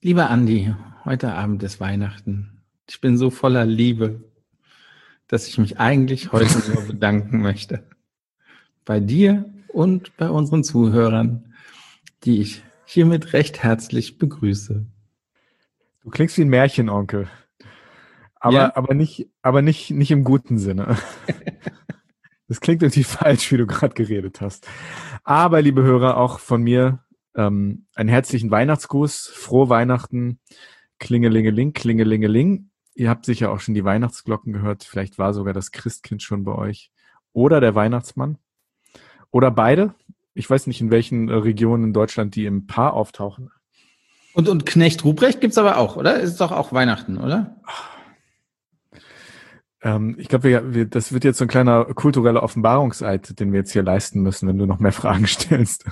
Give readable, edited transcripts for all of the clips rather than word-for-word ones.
Lieber Andi, heute Abend ist Weihnachten. Ich bin so voller Liebe, dass ich mich eigentlich heute nur bedanken möchte. Bei dir und bei unseren Zuhörern, die ich hiermit recht herzlich begrüße. Du klingst wie ein Märchenonkel. Ja? Aber nicht im guten Sinne. Das klingt irgendwie falsch, wie du gerade geredet hast. Aber, liebe Hörer, auch von mir einen herzlichen Weihnachtsgruß, frohe Weihnachten, Klingelingeling, Klingelingeling. Ihr habt sicher auch schon die Weihnachtsglocken gehört. Vielleicht war sogar das Christkind schon bei euch. Oder der Weihnachtsmann. Oder beide. Ich weiß nicht, in welchen Regionen in Deutschland die im Paar auftauchen. Und Knecht Ruprecht gibt's aber auch, oder? Ist doch auch Weihnachten, oder? Ich glaube, das wird jetzt so ein kleiner kultureller Offenbarungseid, den wir jetzt hier leisten müssen, wenn du noch mehr Fragen stellst.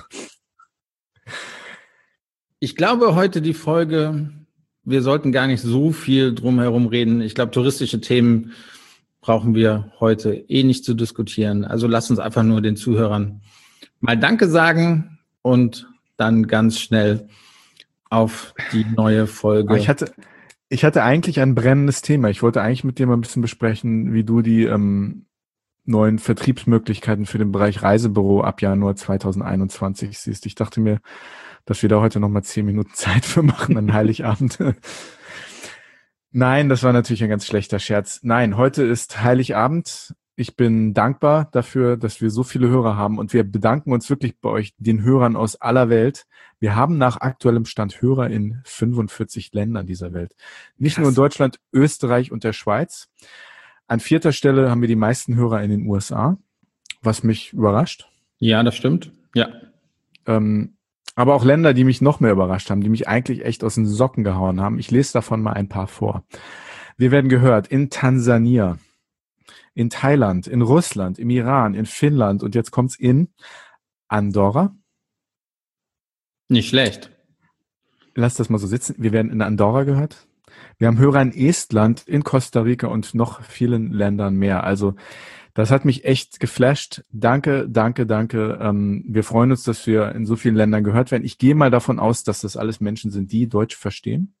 Ich glaube, heute die Folge, wir sollten gar nicht so viel drumherum reden. Ich glaube, touristische Themen brauchen wir heute nicht zu diskutieren. Also lass uns einfach nur den Zuhörern mal Danke sagen und dann ganz schnell auf die neue Folge. Ich hatte eigentlich ein brennendes Thema. Ich wollte eigentlich mit dir mal ein bisschen besprechen, wie du die neuen Vertriebsmöglichkeiten für den Bereich Reisebüro ab Januar 2021 siehst. Ich dachte mir, dass wir da heute noch mal 10 Minuten Zeit für machen an Heiligabend. Nein, das war natürlich ein ganz schlechter Scherz. Nein, heute ist Heiligabend. Ich bin dankbar dafür, dass wir so viele Hörer haben und wir bedanken uns wirklich bei euch, den Hörern aus aller Welt. Wir haben nach aktuellem Stand Hörer in 45 Ländern dieser Welt. Nicht nur in Deutschland, Österreich und der Schweiz. An 4. Stelle haben wir die meisten Hörer in den USA, was mich überrascht. Ja, das stimmt. Ja. Aber auch Länder, die mich noch mehr überrascht haben, die mich eigentlich echt aus den Socken gehauen haben. Ich lese davon mal ein paar vor. Wir werden gehört in Tansania, in Thailand, in Russland, im Iran, in Finnland und jetzt kommt's in Andorra. Nicht schlecht. Lass das mal so sitzen. Wir werden in Andorra gehört. Wir haben Hörer in Estland, in Costa Rica und noch vielen Ländern mehr. Also das hat mich echt geflasht. Danke, danke, danke. Wir freuen uns, dass wir in so vielen Ländern gehört werden. Ich gehe mal davon aus, dass das alles Menschen sind, die Deutsch verstehen.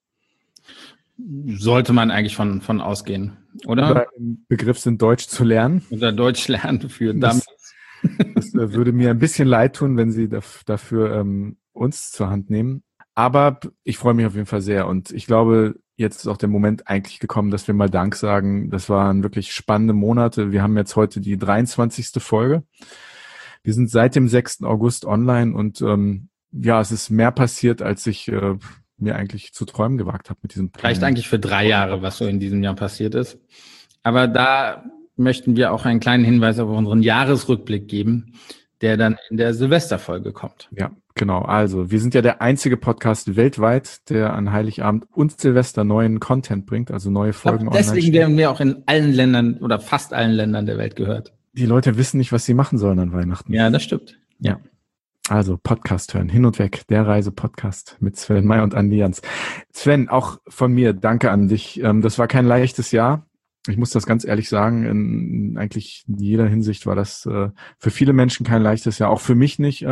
Sollte man eigentlich von ausgehen, oder im Begriff sind, Deutsch zu lernen. Oder Deutsch lernen für Dummies. Das würde mir ein bisschen leid tun, wenn Sie dafür uns zur Hand nehmen. Aber ich freue mich auf jeden Fall sehr und ich glaube, jetzt ist auch der Moment eigentlich gekommen, dass wir mal Dank sagen. Das waren wirklich spannende Monate. Wir haben jetzt heute die 23. Folge. Wir sind seit dem 6. August online und es ist mehr passiert, als ich mir eigentlich zu träumen gewagt habe mit diesem Plan. Reicht eigentlich für 3 Jahre, was so in diesem Jahr passiert ist. Aber da möchten wir auch einen kleinen Hinweis auf unseren Jahresrückblick geben, der dann in der Silvesterfolge kommt. Ja, genau. Also wir sind ja der einzige Podcast weltweit, der an Heiligabend und Silvester neuen Content bringt, also neue Folgen online. Deswegen werden wir auch in allen Ländern oder fast allen Ländern der Welt gehört. Die Leute wissen nicht, was sie machen sollen an Weihnachten. Ja, das stimmt. Ja. Also Podcast hören, hin und weg, der Reise-Podcast mit Sven May und Andi Jans. Sven, auch von mir, danke an dich. Das war kein leichtes Jahr. Ich muss das ganz ehrlich sagen, eigentlich in jeder Hinsicht war das für viele Menschen kein leichtes Jahr, auch für mich nicht.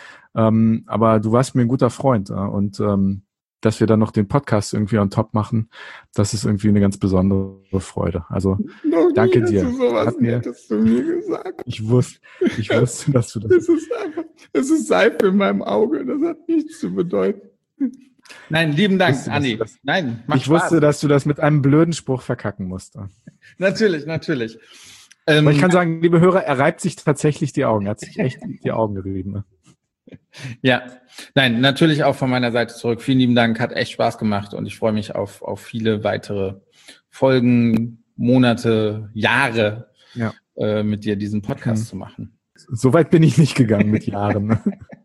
Aber du warst mir ein guter Freund und dass wir dann noch den Podcast irgendwie on top machen, das ist irgendwie eine ganz besondere Freude. Also danke dir. Hast du mir gesagt. Ich wusste, dass du das... Es ist Seife in meinem Auge, das hat nichts zu bedeuten. Nein, lieben Dank, Andi. Nein, macht Spaß. Ich wusste, dass du das mit einem blöden Spruch verkacken musst. Natürlich. Aber ich kann sagen, liebe Hörer, er reibt sich tatsächlich die Augen. Er hat sich echt die Augen gerieben. Ne? Ja, nein, natürlich auch von meiner Seite zurück. Vielen lieben Dank, hat echt Spaß gemacht und ich freue mich auf viele weitere Folgen, Monate, Jahre mit dir diesen Podcast zu machen. So weit bin ich nicht gegangen mit Jahren. Ne?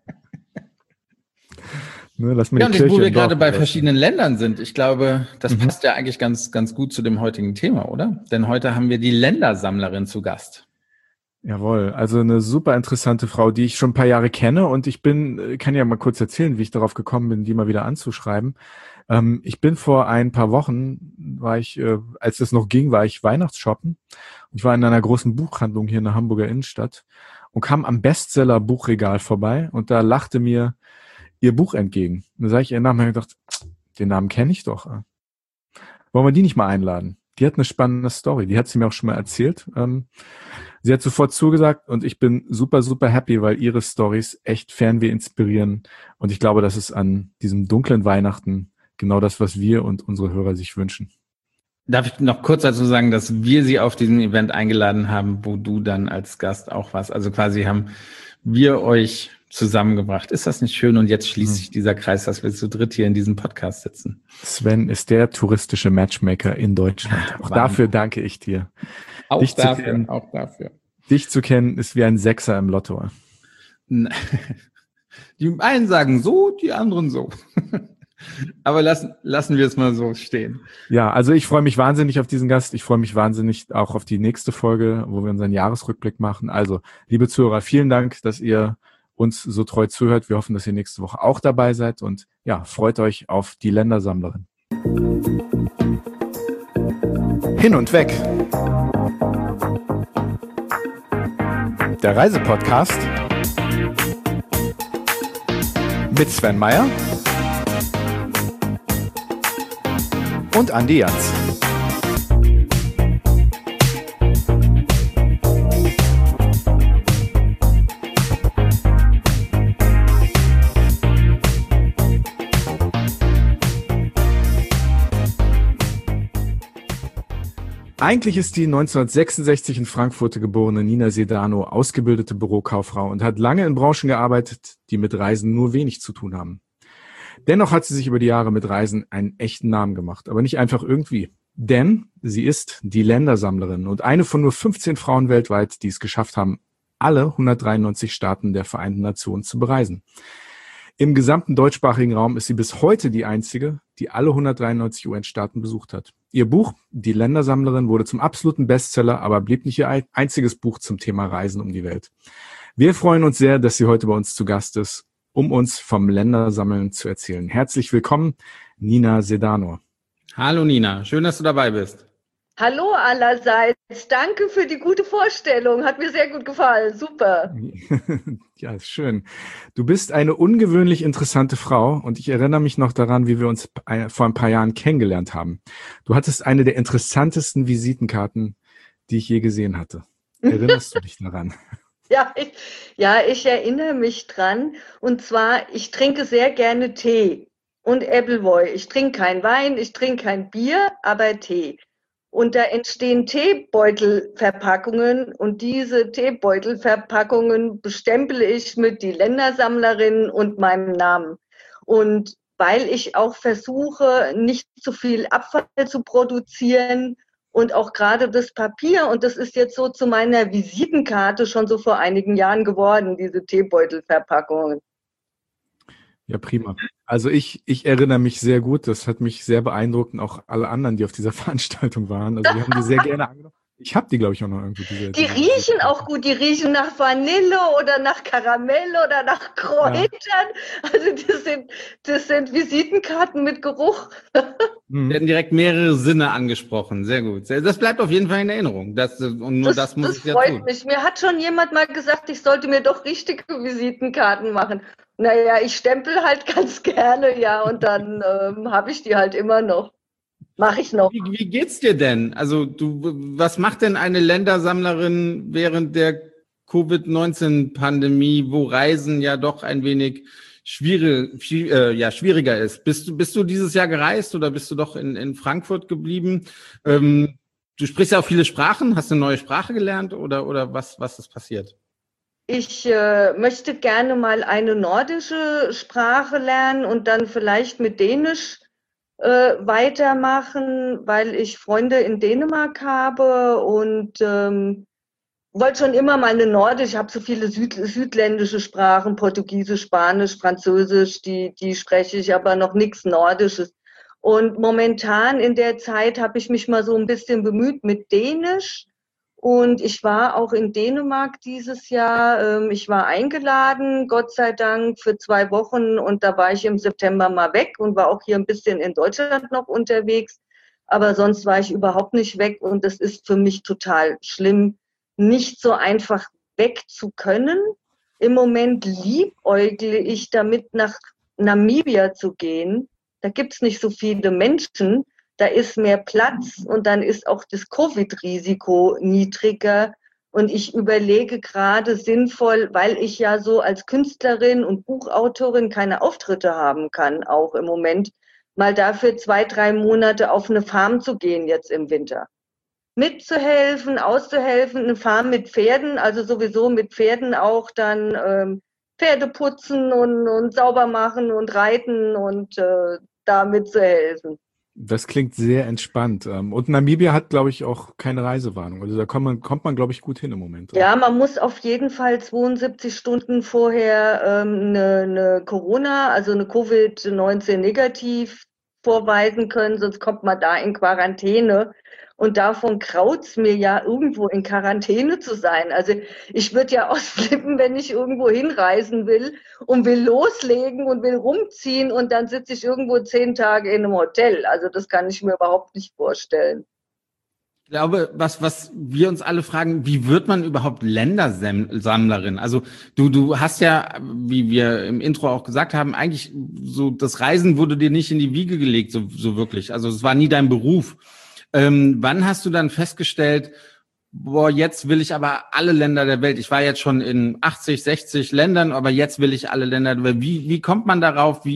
Lass mir und wo wir gerade bei verschiedenen Ländern sind, ich glaube, das passt ja eigentlich ganz, ganz gut zu dem heutigen Thema, oder? Denn heute haben wir die Ländersammlerin zu Gast. Jawohl, also eine super interessante Frau, die ich schon ein paar Jahre kenne und kann ja mal kurz erzählen, wie ich darauf gekommen bin, die mal wieder anzuschreiben. Ich bin vor ein paar Wochen, als es noch ging, war ich Weihnachtsshoppen und ich war in einer großen Buchhandlung hier in der Hamburger Innenstadt und kam am Bestseller-Buchregal vorbei und da lachte mir ihr Buch entgegen. Da sage ich ihr nach und habe gedacht, Den Namen kenne ich doch. Wollen wir die nicht mal einladen? Die hat eine spannende Story. Die hat sie mir auch schon mal erzählt. Sie hat sofort zugesagt und ich bin super, super happy, weil ihre Storys echt Fernweh inspirieren. Und ich glaube, das ist an diesem dunklen Weihnachten genau das, was wir und unsere Hörer sich wünschen. Darf ich noch kurz dazu sagen, dass wir sie auf diesen Event eingeladen haben, wo du dann als Gast auch warst. Also quasi haben wir euch zusammengebracht. Ist das nicht schön? Und jetzt schließt sich dieser Kreis, dass wir zu dritt hier in diesem Podcast sitzen. Sven ist der touristische Matchmaker in Deutschland. Auch dafür danke ich dir. Auch Dich dafür. Dich zu kennen ist wie ein Sechser im Lotto. Die einen sagen so, die anderen so. Aber lassen wir es mal so stehen. Ja, also ich freue mich wahnsinnig auf diesen Gast. Ich freue mich wahnsinnig auch auf die nächste Folge, wo wir unseren Jahresrückblick machen. Also, liebe Zuhörer, vielen Dank, dass ihr uns so treu zuhört. Wir hoffen, dass ihr nächste Woche auch dabei seid und ja, freut euch auf die Ländersammlerin. Hin und weg. Der Reisepodcast mit Sven Meyer und Andi Jans. Eigentlich ist die 1966 in Frankfurt geborene Nina Sedano ausgebildete Bürokauffrau und hat lange in Branchen gearbeitet, die mit Reisen nur wenig zu tun haben. Dennoch hat sie sich über die Jahre mit Reisen einen echten Namen gemacht, aber nicht einfach irgendwie. Denn sie ist die Ländersammlerin und eine von nur 15 Frauen weltweit, die es geschafft haben, alle 193 Staaten der Vereinten Nationen zu bereisen. Im gesamten deutschsprachigen Raum ist sie bis heute die einzige, die alle 193 UN-Staaten besucht hat. Ihr Buch, Die Ländersammlerin, wurde zum absoluten Bestseller, aber blieb nicht ihr einziges Buch zum Thema Reisen um die Welt. Wir freuen uns sehr, dass sie heute bei uns zu Gast ist, um uns vom Ländersammeln zu erzählen. Herzlich willkommen, Nina Sedano. Hallo Nina, schön, dass du dabei bist. Hallo allerseits, danke für die gute Vorstellung, hat mir sehr gut gefallen, super. Ja, ist schön. Du bist eine ungewöhnlich interessante Frau und ich erinnere mich noch daran, wie wir uns vor ein paar Jahren kennengelernt haben. Du hattest eine der interessantesten Visitenkarten, die ich je gesehen hatte. Erinnerst du dich daran? Ja, ich erinnere mich dran. Und zwar, ich trinke sehr gerne Tee und Appleboy. Ich trinke keinen Wein, ich trinke kein Bier, aber Tee. Und da entstehen Teebeutelverpackungen und diese Teebeutelverpackungen bestempele ich mit die Ländersammlerin und meinem Namen. Und weil ich auch versuche, nicht zu viel Abfall zu produzieren und auch gerade das Papier, und das ist jetzt so zu meiner Visitenkarte schon so vor einigen Jahren geworden, diese Teebeutelverpackungen. Ja, prima. Also ich erinnere mich sehr gut, das hat mich sehr beeindruckt und auch alle anderen, die auf dieser Veranstaltung waren. Also wir haben die sehr gerne angenommen. Ich habe die, glaube ich, auch noch irgendwo. Die riechen auch gut, die riechen nach Vanille oder nach Karamell oder nach Kräutern. Ja. Also das sind Visitenkarten mit Geruch. Wir werden direkt mehrere Sinne angesprochen, sehr gut. Das bleibt auf jeden Fall in Erinnerung. Das freut mich. Mir hat schon jemand mal gesagt, ich sollte mir doch richtige Visitenkarten machen. Naja, ich stempel halt ganz gerne, ja, und dann habe ich die halt immer noch. Mache ich noch. Wie geht's dir denn? Also was macht denn eine Ländersammlerin während der Covid-19-Pandemie, wo Reisen ja doch ein wenig schwieriger ist? Bist du dieses Jahr gereist oder bist du doch in Frankfurt geblieben? Du sprichst ja auch viele Sprachen. Hast du eine neue Sprache gelernt oder was ist passiert? Ich möchte gerne mal eine nordische Sprache lernen und dann vielleicht mit Dänisch weitermachen, weil ich Freunde in Dänemark habe und wollte schon immer mal eine nordische, ich habe so viele südländische Sprachen, Portugiesisch, Spanisch, Französisch, die spreche ich, aber noch nichts Nordisches. Und momentan in der Zeit habe ich mich mal so ein bisschen bemüht mit Dänisch. Und ich war auch in Dänemark dieses Jahr. Ich war eingeladen, Gott sei Dank, für 2 Wochen. Und da war ich im September mal weg und war auch hier ein bisschen in Deutschland noch unterwegs. Aber sonst war ich überhaupt nicht weg. Und das ist für mich total schlimm, nicht so einfach weg zu können. Im Moment liebäugle ich damit, nach Namibia zu gehen. Da gibt's nicht so viele Menschen, da ist mehr Platz und dann ist auch das Covid-Risiko niedriger. Und ich überlege gerade sinnvoll, weil ich ja so als Künstlerin und Buchautorin keine Auftritte haben kann, auch im Moment, mal dafür 2-3 Monate auf eine Farm zu gehen jetzt im Winter. Mitzuhelfen, auszuhelfen, eine Farm mit Pferden, also sowieso mit Pferden auch dann Pferde putzen und sauber machen und reiten und da mitzuhelfen. Das klingt sehr entspannt. Und Namibia hat, glaube ich, auch keine Reisewarnung. Also da kommt man, glaube ich, gut hin im Moment. Ja, man muss auf jeden Fall 72 Stunden vorher eine Corona, also eine Covid-19 negativ vorweisen können, sonst kommt man da in Quarantäne. Und davon kraut's mir ja, irgendwo in Quarantäne zu sein. Also ich würde ja ausflippen, wenn ich irgendwo hinreisen will und will loslegen und will rumziehen und dann sitze ich irgendwo 10 Tage in einem Hotel. Also das kann ich mir überhaupt nicht vorstellen. Ich glaube, was wir uns alle fragen, wie wird man überhaupt Ländersammlerin? Also du hast ja, wie wir im Intro auch gesagt haben, eigentlich so das Reisen wurde dir nicht in die Wiege gelegt, so wirklich. Also es war nie dein Beruf. Wann hast du dann festgestellt, boah, jetzt will ich aber alle Länder der Welt. Ich war jetzt schon in 80, 60 Ländern, aber jetzt will ich alle Länder der Welt. Wie kommt man darauf?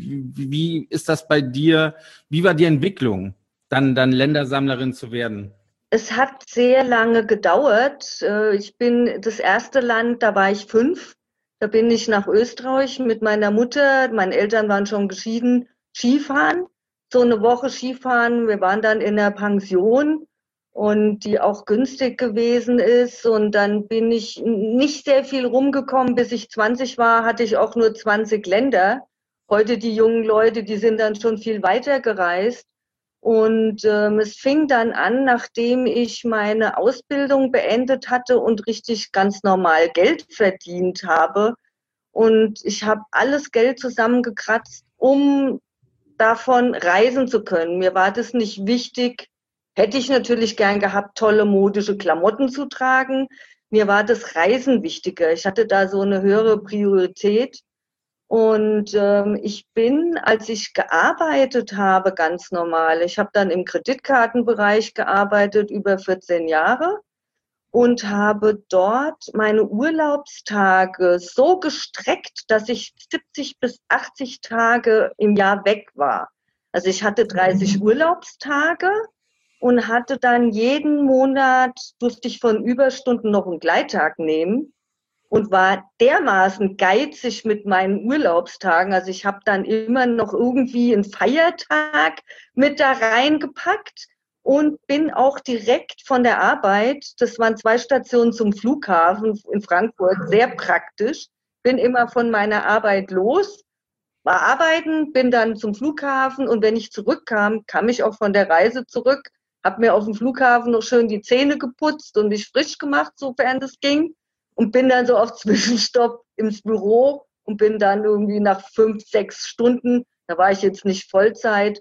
Wie ist das bei dir? Wie war die Entwicklung, dann Ländersammlerin zu werden? Es hat sehr lange gedauert. Das erste Land, da war ich 5. Da bin ich nach Österreich mit meiner Mutter. Meine Eltern waren schon geschieden, Skifahren. So eine Woche Skifahren. Wir waren dann in der Pension und die auch günstig gewesen ist. Und dann bin ich nicht sehr viel rumgekommen. Bis ich 20 war, hatte ich auch nur 20 Länder. Heute die jungen Leute, die sind dann schon viel weiter gereist. Und es fing dann an, nachdem ich meine Ausbildung beendet hatte und richtig ganz normal Geld verdient habe. Und ich habe alles Geld zusammengekratzt, um davon reisen zu können. Mir war das nicht wichtig. Hätte ich natürlich gern gehabt, tolle modische Klamotten zu tragen. Mir war das Reisen wichtiger. Ich hatte da so eine höhere Priorität. Und ich bin, als ich gearbeitet habe, ganz normal, ich habe dann im Kreditkartenbereich gearbeitet, über 14 Jahre und habe dort meine Urlaubstage so gestreckt, dass ich 70 bis 80 Tage im Jahr weg war. Also ich hatte 30 Urlaubstage und hatte dann jeden Monat, durfte ich von Überstunden noch einen Gleittag nehmen. Und war dermaßen geizig mit meinen Urlaubstagen. Also ich habe dann immer noch irgendwie einen Feiertag mit da reingepackt und bin auch direkt von der Arbeit, das waren 2 Stationen zum Flughafen in Frankfurt, sehr praktisch, bin immer von meiner Arbeit los, war arbeiten, bin dann zum Flughafen und wenn ich zurückkam, kam ich auch von der Reise zurück, habe mir auf dem Flughafen noch schön die Zähne geputzt und mich frisch gemacht, sofern das ging. Und bin dann so auf Zwischenstopp ins Büro und bin dann irgendwie nach 5, 6 Stunden, da war ich jetzt nicht Vollzeit,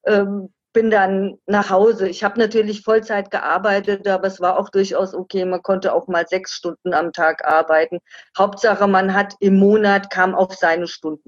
bin dann nach Hause. Ich habe natürlich Vollzeit gearbeitet, aber es war auch durchaus okay. Man konnte auch mal 6 Stunden am Tag arbeiten. Hauptsache, man hat im Monat, kam auf seine Stunden.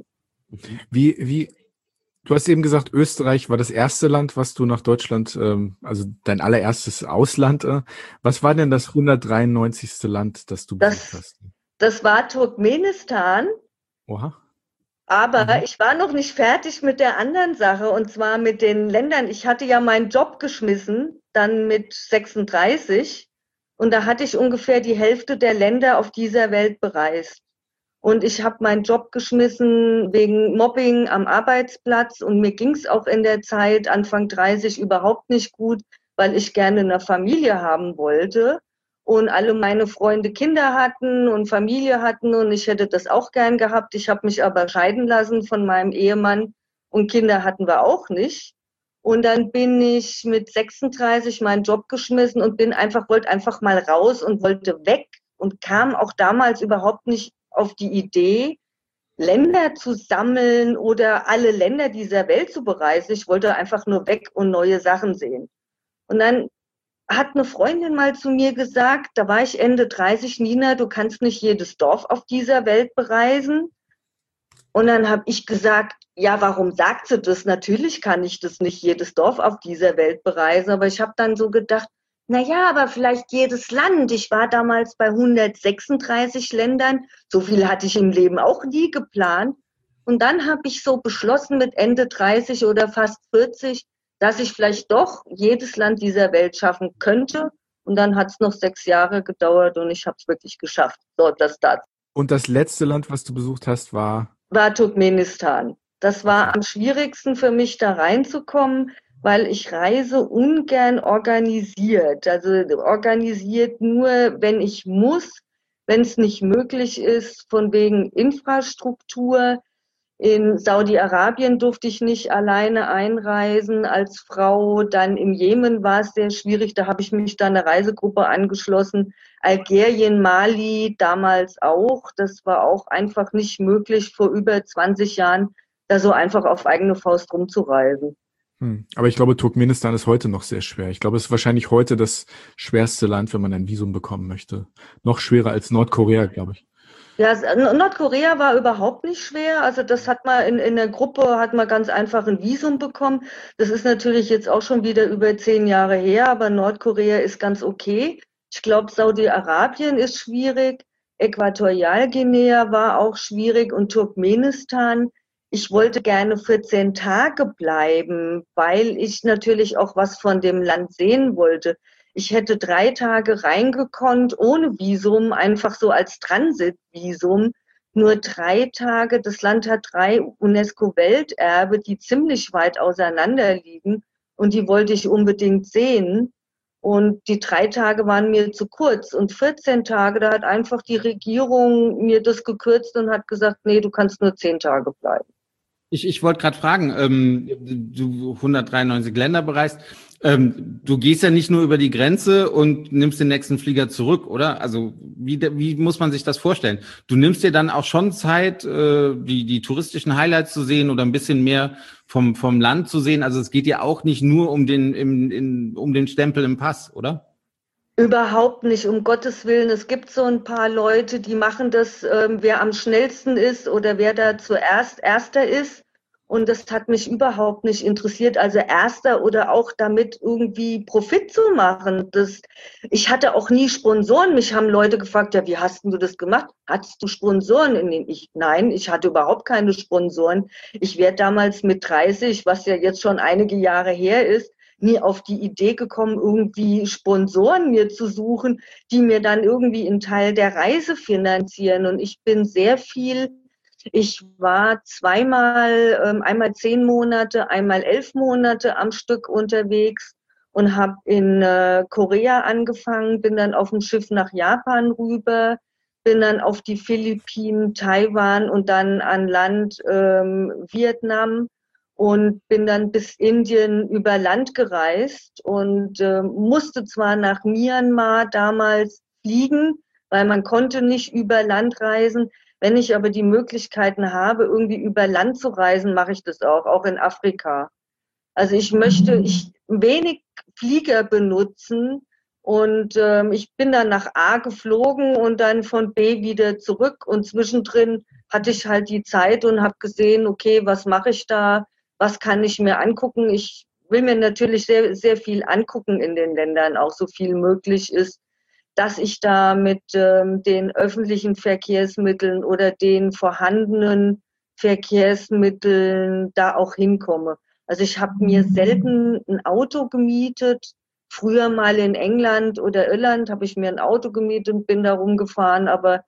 Du hast eben gesagt, Österreich war das erste Land, was du nach Deutschland, also dein allererstes Ausland. Was war denn das 193. Land, das du besucht hast? Das war Turkmenistan. Oha. Aber ich war noch nicht fertig mit der anderen Sache, und zwar mit den Ländern. Ich hatte ja meinen Job geschmissen, dann mit 36. Und da hatte ich ungefähr die Hälfte der Länder auf dieser Welt bereist. Und ich habe meinen Job geschmissen wegen Mobbing am Arbeitsplatz. Und mir ging es auch in der Zeit, Anfang 30, überhaupt nicht gut, weil ich gerne eine Familie haben wollte. Und alle meine Freunde Kinder hatten und Familie hatten. Und ich hätte das auch gern gehabt. Ich habe mich aber scheiden lassen von meinem Ehemann. Und Kinder hatten wir auch nicht. Und dann bin ich mit 36 meinen Job geschmissen und wollte einfach mal raus und wollte weg. Und kam auch damals überhaupt nicht auf die Idee, Länder zu sammeln oder alle Länder dieser Welt zu bereisen. Ich wollte einfach nur weg und neue Sachen sehen. Und dann hat eine Freundin mal zu mir gesagt, da war ich Ende 30, Nina, du kannst nicht jedes Dorf auf dieser Welt bereisen. Und dann habe ich gesagt, ja, warum sagt sie das? Natürlich kann ich das nicht jedes Dorf auf dieser Welt bereisen, aber ich habe dann so gedacht, na ja, aber vielleicht jedes Land. Ich war damals bei 136 Ländern. So viel hatte ich im Leben auch nie geplant. Und dann habe ich so beschlossen mit Ende 30 oder fast 40, dass ich vielleicht doch jedes Land dieser Welt schaffen könnte. Und dann hat es noch 6 Jahre gedauert und ich habe es wirklich geschafft. So, das dazu. Und das letzte Land, was du besucht hast, war Turkmenistan. Das war am schwierigsten für mich, da reinzukommen, weil ich reise ungern organisiert. Also organisiert nur, wenn ich muss, wenn es nicht möglich ist, von wegen Infrastruktur. In Saudi-Arabien durfte ich nicht alleine einreisen als Frau. Dann im Jemen war es sehr schwierig. Da habe ich mich dann einer Reisegruppe angeschlossen. Algerien, Mali damals auch. Das war auch einfach nicht möglich, vor über 20 Jahren da so einfach auf eigene Faust rumzureisen. Aber ich glaube, Turkmenistan ist heute noch sehr schwer. Ich glaube, es ist wahrscheinlich heute das schwerste Land, wenn man ein Visum bekommen möchte. Noch schwerer als Nordkorea, glaube ich. Ja, Nordkorea war überhaupt nicht schwer. Also das hat man in der Gruppe, hat man ganz einfach ein Visum bekommen. Das ist natürlich jetzt auch schon wieder über 10 Jahre her, aber Nordkorea ist ganz okay. Ich glaube, Saudi-Arabien ist schwierig. Äquatorialguinea war auch schwierig und Turkmenistan. Ich wollte gerne 14 Tage bleiben, weil ich natürlich auch was von dem Land sehen wollte. Ich hätte 3 Tage reingekonnt ohne Visum, einfach so als Transitvisum. Nur 3 Tage. Das Land hat 3 UNESCO-Welterbe, die ziemlich weit auseinander liegen. Und die wollte ich unbedingt sehen. Und die 3 Tage waren mir zu kurz. Und 14 Tage, da hat einfach die Regierung mir das gekürzt und hat gesagt, nee, du kannst nur 10 Tage bleiben. Ich wollte gerade fragen, du 193 Länder bereist, du gehst ja nicht nur über die Grenze und nimmst den nächsten Flieger zurück, oder? Also wie muss man sich das vorstellen? Du nimmst dir dann auch schon Zeit, die touristischen Highlights zu sehen oder ein bisschen mehr vom Land zu sehen. Also es geht ja auch nicht nur um den Stempel im Pass, oder? Überhaupt nicht, um Gottes Willen. Es gibt so ein paar Leute, die machen das, wer am schnellsten ist oder wer da zuerst Erster ist. Und das hat mich überhaupt nicht interessiert. Also Erster oder auch damit irgendwie Profit zu machen. Ich hatte auch nie Sponsoren. Mich haben Leute gefragt, ja, wie hast du das gemacht? Hattest du Sponsoren? Nein, ich hatte überhaupt keine Sponsoren. Ich wäre damals mit 30, was ja jetzt schon einige Jahre her ist, nie auf die Idee gekommen, irgendwie Sponsoren mir zu suchen, die mir dann irgendwie einen Teil der Reise finanzieren. Und ich war zweimal, einmal 10 Monate, einmal 11 Monate am Stück unterwegs und habe in Korea angefangen, bin dann auf dem Schiff nach Japan rüber, bin dann auf die Philippinen, Taiwan und dann an Land Vietnam. Und bin dann bis Indien über Land gereist und musste zwar nach Myanmar damals fliegen, weil man konnte nicht über Land reisen. Wenn ich aber die Möglichkeiten habe, irgendwie über Land zu reisen, mache ich das auch in Afrika. Also ich möchte wenig Flieger benutzen und ich bin dann nach A geflogen und dann von B wieder zurück und zwischendrin hatte ich halt die Zeit und habe gesehen, okay, was mache ich da? Was kann ich mir angucken? Ich will mir natürlich sehr, sehr viel angucken in den Ländern, auch so viel möglich ist, dass ich da mit den öffentlichen Verkehrsmitteln oder den vorhandenen Verkehrsmitteln da auch hinkomme. Also ich habe mir selten ein Auto gemietet. Früher mal in England oder Irland habe ich mir ein Auto gemietet und bin da rumgefahren, aber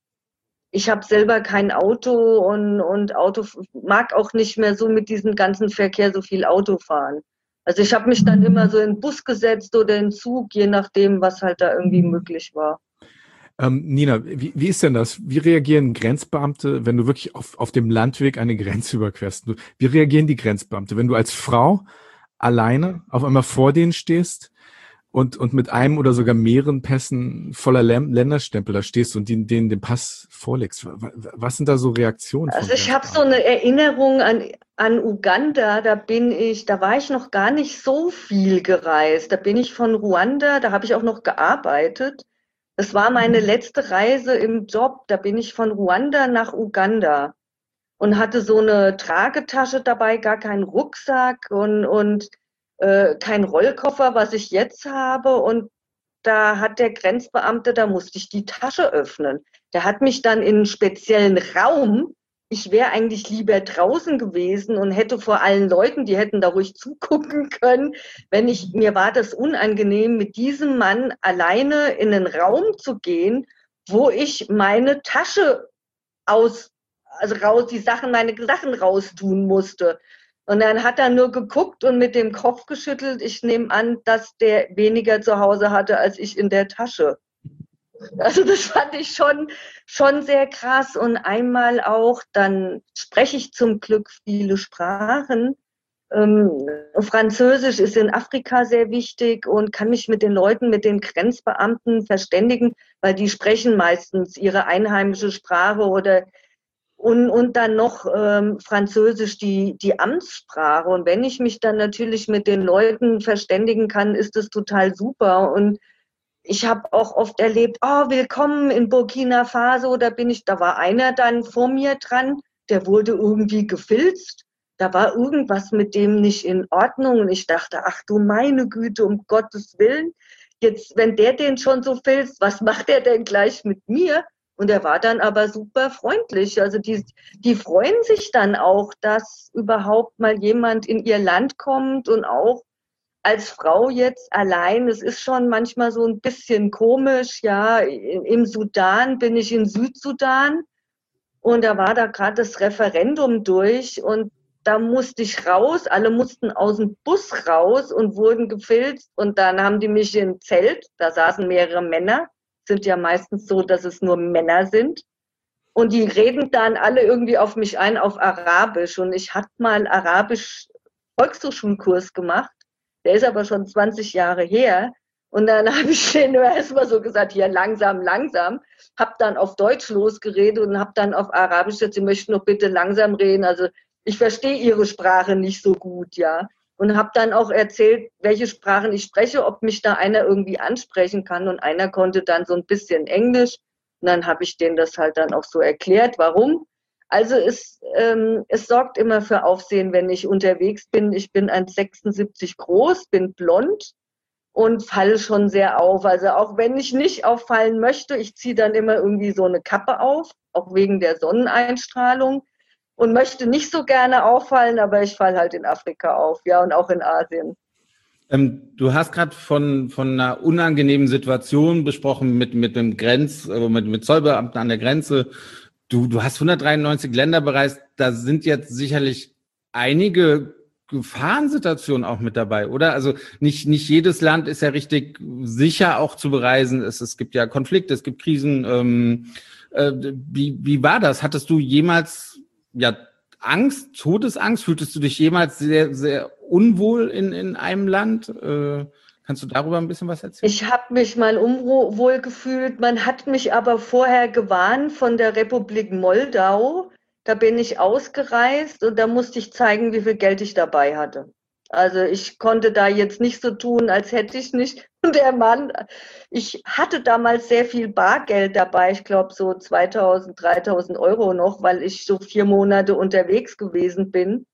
ich habe selber kein Auto und Auto mag auch nicht mehr so mit diesem ganzen Verkehr so viel Auto fahren. Also ich habe mich dann immer so in den Bus gesetzt oder in den Zug, je nachdem, was halt da irgendwie möglich war. Nina, wie ist denn das? Wie reagieren Grenzbeamte, wenn du wirklich auf dem Landweg eine Grenze überquerst? Wie reagieren die Grenzbeamte, wenn du als Frau alleine auf einmal vor denen stehst und mit einem oder sogar mehreren Pässen voller Länderstempel da stehst und denen den Pass vorlegst? Was sind da so Reaktionen? Also ich habe so eine Erinnerung an Uganda, da war ich noch gar nicht so viel gereist. Da bin ich von Ruanda, da habe ich auch noch gearbeitet. Das war meine letzte Reise im Job, da bin ich von Ruanda nach Uganda. und hatte so eine Tragetasche dabei, gar keinen Rucksack und kein Rollkoffer, was ich jetzt habe. Und da hat der Grenzbeamte, da musste ich die Tasche öffnen. Der hat mich dann in einen speziellen Raum, ich wäre eigentlich lieber draußen gewesen und hätte vor allen Leuten, die hätten da ruhig zugucken können, mir war das unangenehm, mit diesem Mann alleine in einen Raum zu gehen, wo ich meine Tasche meine Sachen raustun musste. Und dann hat er nur geguckt und mit dem Kopf geschüttelt. Ich nehme an, dass der weniger zu Hause hatte als ich in der Tasche. Also das fand ich schon sehr krass. Und einmal auch, dann spreche ich zum Glück viele Sprachen. Französisch ist in Afrika sehr wichtig und kann mich mit den Leuten, mit den Grenzbeamten verständigen, weil die sprechen meistens ihre einheimische Sprache und dann noch Französisch die Amtssprache. Und wenn ich mich dann natürlich mit den Leuten verständigen kann, ist das total super. Und ich habe auch oft erlebt, willkommen in Burkina Faso, da war einer dann vor mir dran, der wurde irgendwie gefilzt. Da war irgendwas mit dem nicht in Ordnung. Und ich dachte, ach du meine Güte, um Gottes Willen. Jetzt, wenn der den schon so filzt, was macht der denn gleich mit mir? Und er war dann aber super freundlich. Also die freuen sich dann auch, dass überhaupt mal jemand in ihr Land kommt und auch als Frau jetzt allein. Es ist schon manchmal so ein bisschen komisch. Ja, im Sudan bin ich in Südsudan und da war da gerade das Referendum durch und da musste ich raus. Alle mussten aus dem Bus raus und wurden gefilzt und dann haben die mich im Zelt, da saßen mehrere Männer, sind ja meistens so, dass es nur Männer sind. Und die reden dann alle irgendwie auf mich ein, auf Arabisch. Und ich hatte mal Arabisch Volkshochschulkurs gemacht. Der ist aber schon 20 Jahre her. Und dann habe ich denen erstmal so gesagt, hier langsam, langsam. Habe dann auf Deutsch losgeredet und habe dann auf Arabisch gesagt, Sie möchten doch bitte langsam reden. Also ich verstehe Ihre Sprache nicht so gut, ja. Und habe dann auch erzählt, welche Sprachen ich spreche, ob mich da einer irgendwie ansprechen kann. Und einer konnte dann so ein bisschen Englisch. Und dann habe ich denen das halt dann auch so erklärt, warum. Also es sorgt immer für Aufsehen, wenn ich unterwegs bin. Ich bin 1,76 groß, bin blond und falle schon sehr auf. Also auch wenn ich nicht auffallen möchte, ich ziehe dann immer irgendwie so eine Kappe auf, auch wegen der Sonneneinstrahlung. Und möchte nicht so gerne auffallen, aber ich falle halt in Afrika auf, ja, und auch in Asien. Du hast gerade von einer unangenehmen Situation besprochen mit mit Zollbeamten an der Grenze. Du hast 193 Länder bereist. Da sind jetzt sicherlich einige Gefahrensituationen auch mit dabei, oder? Also nicht jedes Land ist ja richtig sicher auch zu bereisen. Es gibt ja Konflikte, es gibt Krisen. Wie war das? Hattest du jemals Angst, Todesangst? Fühltest du dich jemals sehr, sehr unwohl in einem Land? Kannst du darüber ein bisschen was erzählen? Ich habe mich mal unwohl gefühlt. Man hat mich aber vorher gewarnt von der Republik Moldau. Da bin ich ausgereist und da musste ich zeigen, wie viel Geld ich dabei hatte. Also ich konnte da jetzt nicht so tun, als hätte ich nicht. Und der Mann, ich hatte damals sehr viel Bargeld dabei, ich glaube so 2.000, 3.000 Euro noch, weil ich so 4 Monate unterwegs gewesen bin.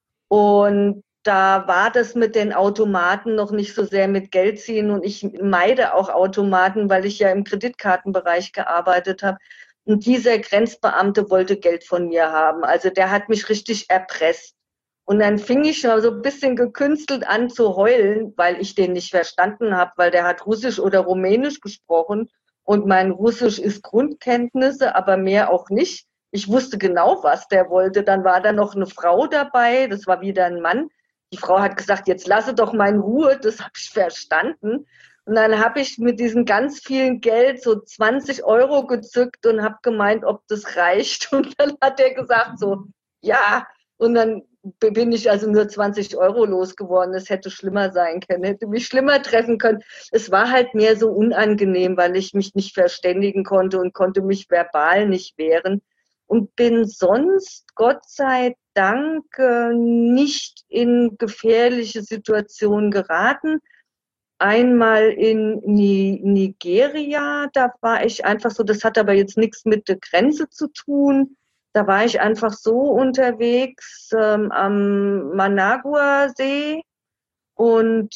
Und da war das mit den Automaten noch nicht so sehr mit Geld ziehen und ich meide auch Automaten, weil ich ja im Kreditkartenbereich gearbeitet habe. Und dieser Grenzbeamte wollte Geld von mir haben. Also der hat mich richtig erpresst. Und dann fing ich schon so ein bisschen gekünstelt an zu heulen, weil ich den nicht verstanden habe, weil der hat Russisch oder Rumänisch gesprochen und mein Russisch ist Grundkenntnisse, aber mehr auch nicht. Ich wusste genau, was der wollte. Dann war da noch eine Frau dabei, das war wieder ein Mann. Die Frau hat gesagt, jetzt lasse doch mal in Ruhe, das habe ich verstanden. Und dann habe ich mit diesem ganz vielen Geld so 20 Euro gezückt und habe gemeint, ob das reicht. Und dann hat er gesagt so, ja. Und dann bin ich also nur 20 Euro losgeworden. Es hätte schlimmer sein können, hätte mich schlimmer treffen können. Es war halt mehr so unangenehm, weil ich mich nicht verständigen konnte und konnte mich verbal nicht wehren. Und bin sonst, Gott sei Dank, nicht in gefährliche Situationen geraten. Einmal in Nigeria, da war ich einfach so, das hat aber jetzt nichts mit der Grenze zu tun. Da war ich einfach so unterwegs am Managua-See und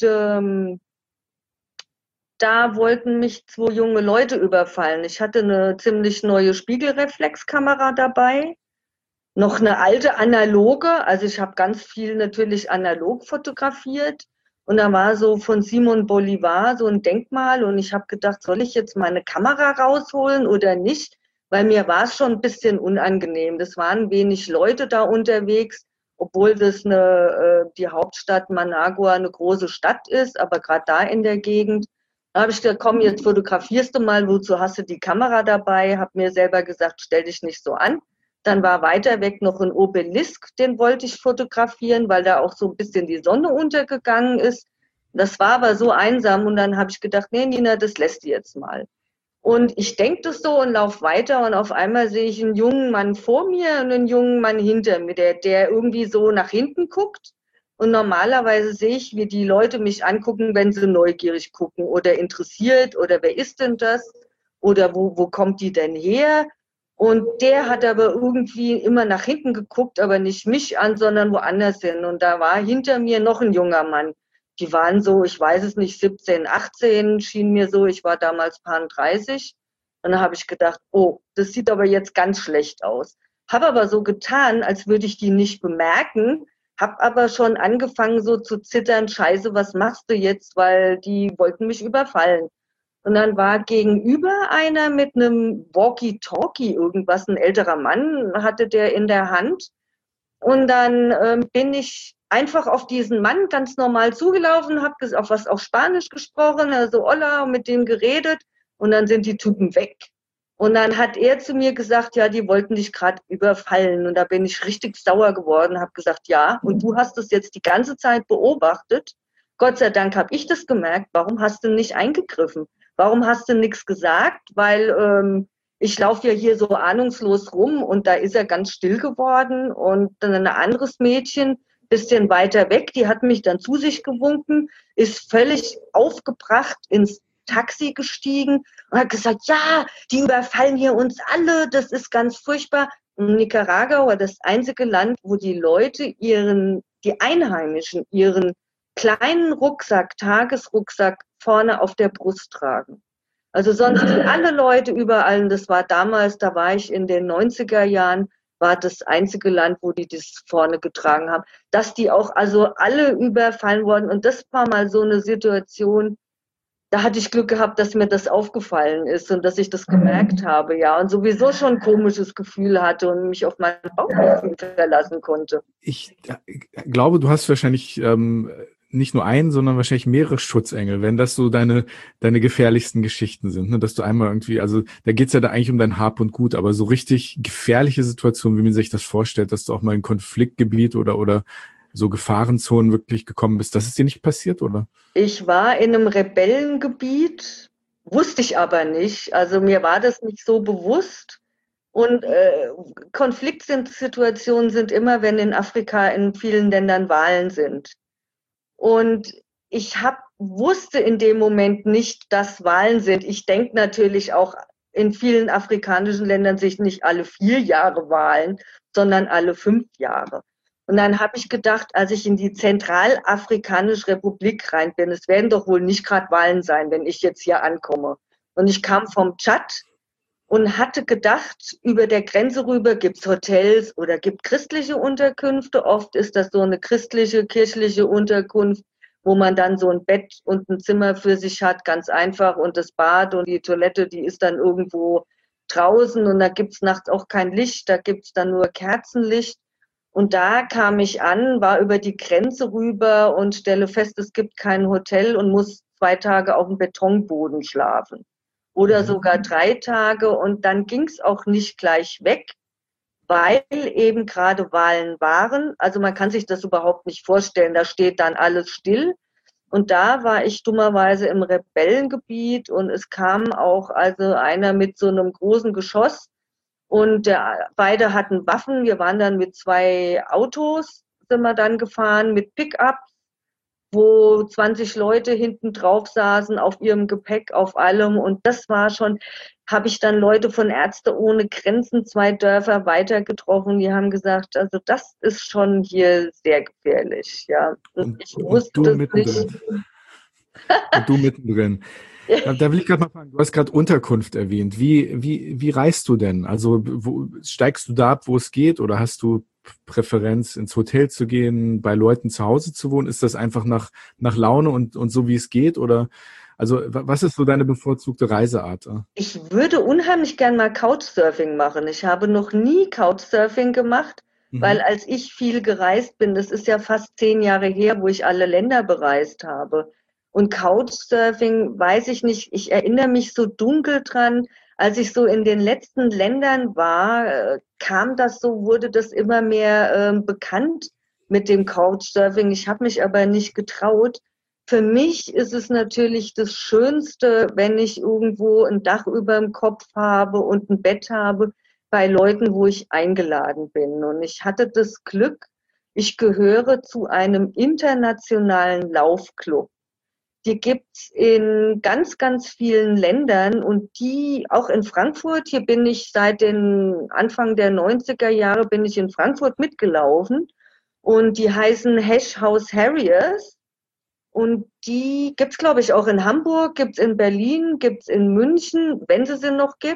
da wollten mich 2 junge Leute überfallen. Ich hatte eine ziemlich neue Spiegelreflexkamera dabei, noch eine alte analoge, also ich habe ganz viel natürlich analog fotografiert. Und da war so von Simon Bolivar so ein Denkmal und ich habe gedacht, soll ich jetzt meine Kamera rausholen oder nicht? Weil mir war es schon ein bisschen unangenehm. Das waren wenig Leute da unterwegs, obwohl das die Hauptstadt Managua eine große Stadt ist, aber gerade da in der Gegend. Da habe ich gesagt, komm, jetzt fotografierst du mal, wozu hast du die Kamera dabei? Habe mir selber gesagt, stell dich nicht so an. Dann war weiter weg noch ein Obelisk, den wollte ich fotografieren, weil da auch so ein bisschen die Sonne untergegangen ist. Das war aber so einsam und dann habe ich gedacht, nee, Nina, das lässt du jetzt mal. Und ich denke das so und laufe weiter und auf einmal sehe ich einen jungen Mann vor mir und einen jungen Mann hinter mir, der irgendwie so nach hinten guckt. Und normalerweise sehe ich, wie die Leute mich angucken, wenn sie neugierig gucken oder interessiert oder wer ist denn das oder wo kommt die denn her? Und der hat aber irgendwie immer nach hinten geguckt, aber nicht mich an, sondern woanders hin. Und da war hinter mir noch ein junger Mann. Die waren so, ich weiß es nicht, 17, 18, schien mir so. Ich war damals paar 30. Und da habe ich gedacht, oh, das sieht aber jetzt ganz schlecht aus. Habe aber so getan, als würde ich die nicht bemerken, habe aber schon angefangen so zu zittern, Scheiße, was machst du jetzt, weil die wollten mich überfallen. Und dann war gegenüber einer mit einem Walkie-Talkie irgendwas, ein älterer Mann hatte der in der Hand. Und dann bin ich einfach auf diesen Mann ganz normal zugelaufen, habe auf was auf Spanisch gesprochen, also Hola, mit dem geredet und dann sind die Typen weg. Und dann hat er zu mir gesagt, ja, die wollten dich gerade überfallen. Und da bin ich richtig sauer geworden, habe gesagt, ja, und du hast das jetzt die ganze Zeit beobachtet. Gott sei Dank habe ich das gemerkt. Warum hast du nicht eingegriffen? Warum hast du nichts gesagt? Weil ich laufe ja hier so ahnungslos rum und da ist er ganz still geworden. Und dann ein anderes Mädchen, bisschen weiter weg, die hat mich dann zu sich gewunken, ist völlig aufgebracht ins Taxi gestiegen und hat gesagt, ja, die überfallen hier uns alle, das ist ganz furchtbar. Und Nicaragua war das einzige Land, wo die Leute die Einheimischen, ihren kleinen Rucksack, Tagesrucksack vorne auf der Brust tragen. Also sonst sind alle Leute überall, und das war damals, da war ich in den 90er Jahren, war das einzige Land, wo die das vorne getragen haben, dass die auch also alle überfallen wurden. Und das war mal so eine Situation, da hatte ich Glück gehabt, dass mir das aufgefallen ist und dass ich das gemerkt habe, ja, und sowieso schon ein komisches Gefühl hatte und mich auf mein Bauchgefühl verlassen konnte. Ich glaube, du hast wahrscheinlich nicht nur einen, sondern wahrscheinlich mehrere Schutzengel, wenn das so deine gefährlichsten Geschichten sind, ne? Dass du einmal irgendwie, also da geht's ja da eigentlich um dein Hab und Gut, aber so richtig gefährliche Situationen, wie man sich das vorstellt, dass du auch mal in Konfliktgebiet oder so Gefahrenzonen wirklich gekommen bist, das ist dir nicht passiert, oder? Ich war in einem Rebellengebiet, wusste ich aber nicht, also mir war das nicht so bewusst. Und Konfliktsituationen sind immer, wenn in Afrika in vielen Ländern Wahlen sind. Und ich wusste in dem Moment nicht, dass Wahlen sind. Ich denke natürlich auch, in vielen afrikanischen Ländern sich nicht alle 4 Jahre Wahlen, sondern alle 5 Jahre. Und dann habe ich gedacht, als ich in die Zentralafrikanische Republik rein bin, es werden doch wohl nicht gerade Wahlen sein, wenn ich jetzt hier ankomme. Und ich kam vom Tschad und hatte gedacht, über der Grenze rüber gibt's Hotels oder gibt christliche Unterkünfte. Oft ist das so eine christliche, kirchliche Unterkunft, wo man dann so ein Bett und ein Zimmer für sich hat, ganz einfach. Und das Bad und die Toilette, die ist dann irgendwo draußen und da gibt's nachts auch kein Licht, da gibt's dann nur Kerzenlicht. Und da kam ich an, war über die Grenze rüber und stelle fest, es gibt kein Hotel und muss 2 Tage auf dem Betonboden schlafen. Oder sogar 3 Tage. Und dann ging es auch nicht gleich weg, weil eben gerade Wahlen waren. Also man kann sich das überhaupt nicht vorstellen. Da steht dann alles still. Und da war ich dummerweise im Rebellengebiet und es kam auch also einer mit so einem großen Geschoss und beide hatten Waffen. Wir waren dann mit 2 Autos, sind wir dann gefahren, mit Pickup. wo 20 Leute hinten drauf saßen, auf ihrem Gepäck, auf allem. Und das war schon, habe ich dann Leute von Ärzte ohne Grenzen 2 Dörfer weiter getroffen, die haben gesagt, also das ist schon hier sehr gefährlich, ja. Und ich wusste du das mittendrin. nicht. Und du mittendrin. Da will ich gerade mal fragen, du hast gerade Unterkunft erwähnt. Wie reist du denn? Also steigst du da ab, wo es geht, oder hast du Präferenz, ins Hotel zu gehen, bei Leuten zu Hause zu wohnen? Ist das einfach nach Laune und so, wie es geht? Oder also was ist so deine bevorzugte Reiseart? Ich würde unheimlich gern mal Couchsurfing machen. Ich habe noch nie Couchsurfing gemacht, weil Mhm. als ich viel gereist bin, das ist ja fast 10 Jahre her, wo ich alle Länder bereist habe. Und Couchsurfing, weiß ich nicht, ich erinnere mich so dunkel dran, als ich so in den letzten Ländern war, kam das so, wurde das immer mehr bekannt mit dem Couchsurfing. Ich habe mich aber nicht getraut. Für mich ist es natürlich das Schönste, wenn ich irgendwo ein Dach über dem Kopf habe und ein Bett habe bei Leuten, wo ich eingeladen bin. Und ich hatte das Glück, ich gehöre zu einem internationalen Laufclub. Die gibt's in ganz, ganz vielen Ländern und die auch in Frankfurt. Hier bin ich seit den Anfang der 90er Jahre bin ich in Frankfurt mitgelaufen und die heißen Hash House Harriers. Und die gibt's, glaube ich, auch in Hamburg, gibt's in Berlin, gibt's in München, wenn sie noch gibt.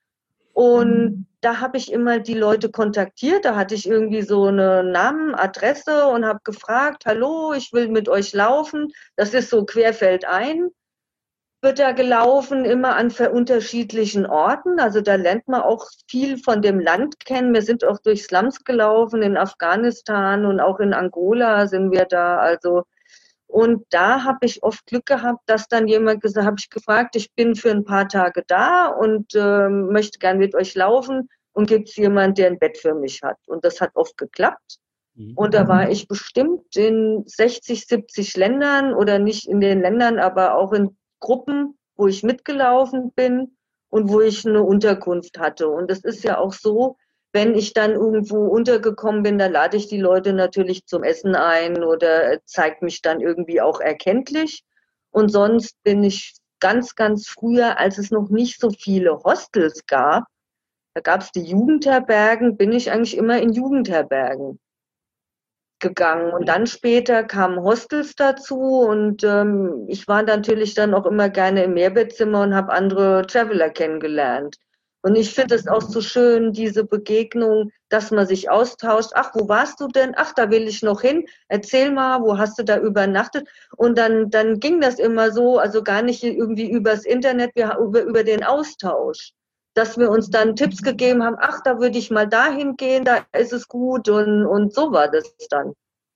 Und da habe ich immer die Leute kontaktiert. Da hatte ich irgendwie so eine Namen, Adresse und habe gefragt, hallo, ich will mit euch laufen. Das ist so querfeldein. Wird da gelaufen, immer an unterschiedlichen Orten. Also da lernt man auch viel von dem Land kennen. Wir sind auch durch Slums gelaufen, in Afghanistan und auch in Angola sind wir da. Also und da habe ich oft Glück gehabt, dass dann jemand gesagt, habe ich gefragt, ich bin für ein paar Tage da und möchte gern mit euch laufen und gibt es jemand, der ein Bett für mich hat? Und das hat oft geklappt. Und da war ich bestimmt in 60, 70 Ländern oder nicht in den Ländern, aber auch in Gruppen, wo ich mitgelaufen bin und wo ich eine Unterkunft hatte. Und es ist ja auch so, wenn ich dann irgendwo untergekommen bin, dann lade ich die Leute natürlich zum Essen ein oder zeige mich dann irgendwie auch erkenntlich. Und sonst bin ich ganz, ganz früher, als es noch nicht so viele Hostels gab, da gab es die Jugendherbergen, bin ich eigentlich immer in Jugendherbergen gegangen. Und dann später kamen Hostels dazu und ich war natürlich dann auch immer gerne im Mehrbettzimmer und habe andere Traveler kennengelernt. Und ich finde es auch so schön, diese Begegnung, dass man sich austauscht. Ach, wo warst du denn? Ach, da will ich noch hin. Erzähl mal, wo hast du da übernachtet? Und dann ging das immer so, also gar nicht irgendwie übers Internet, über den Austausch. Dass wir uns dann Tipps gegeben haben, ach, da würde ich mal dahin gehen, da ist es gut und so war das dann.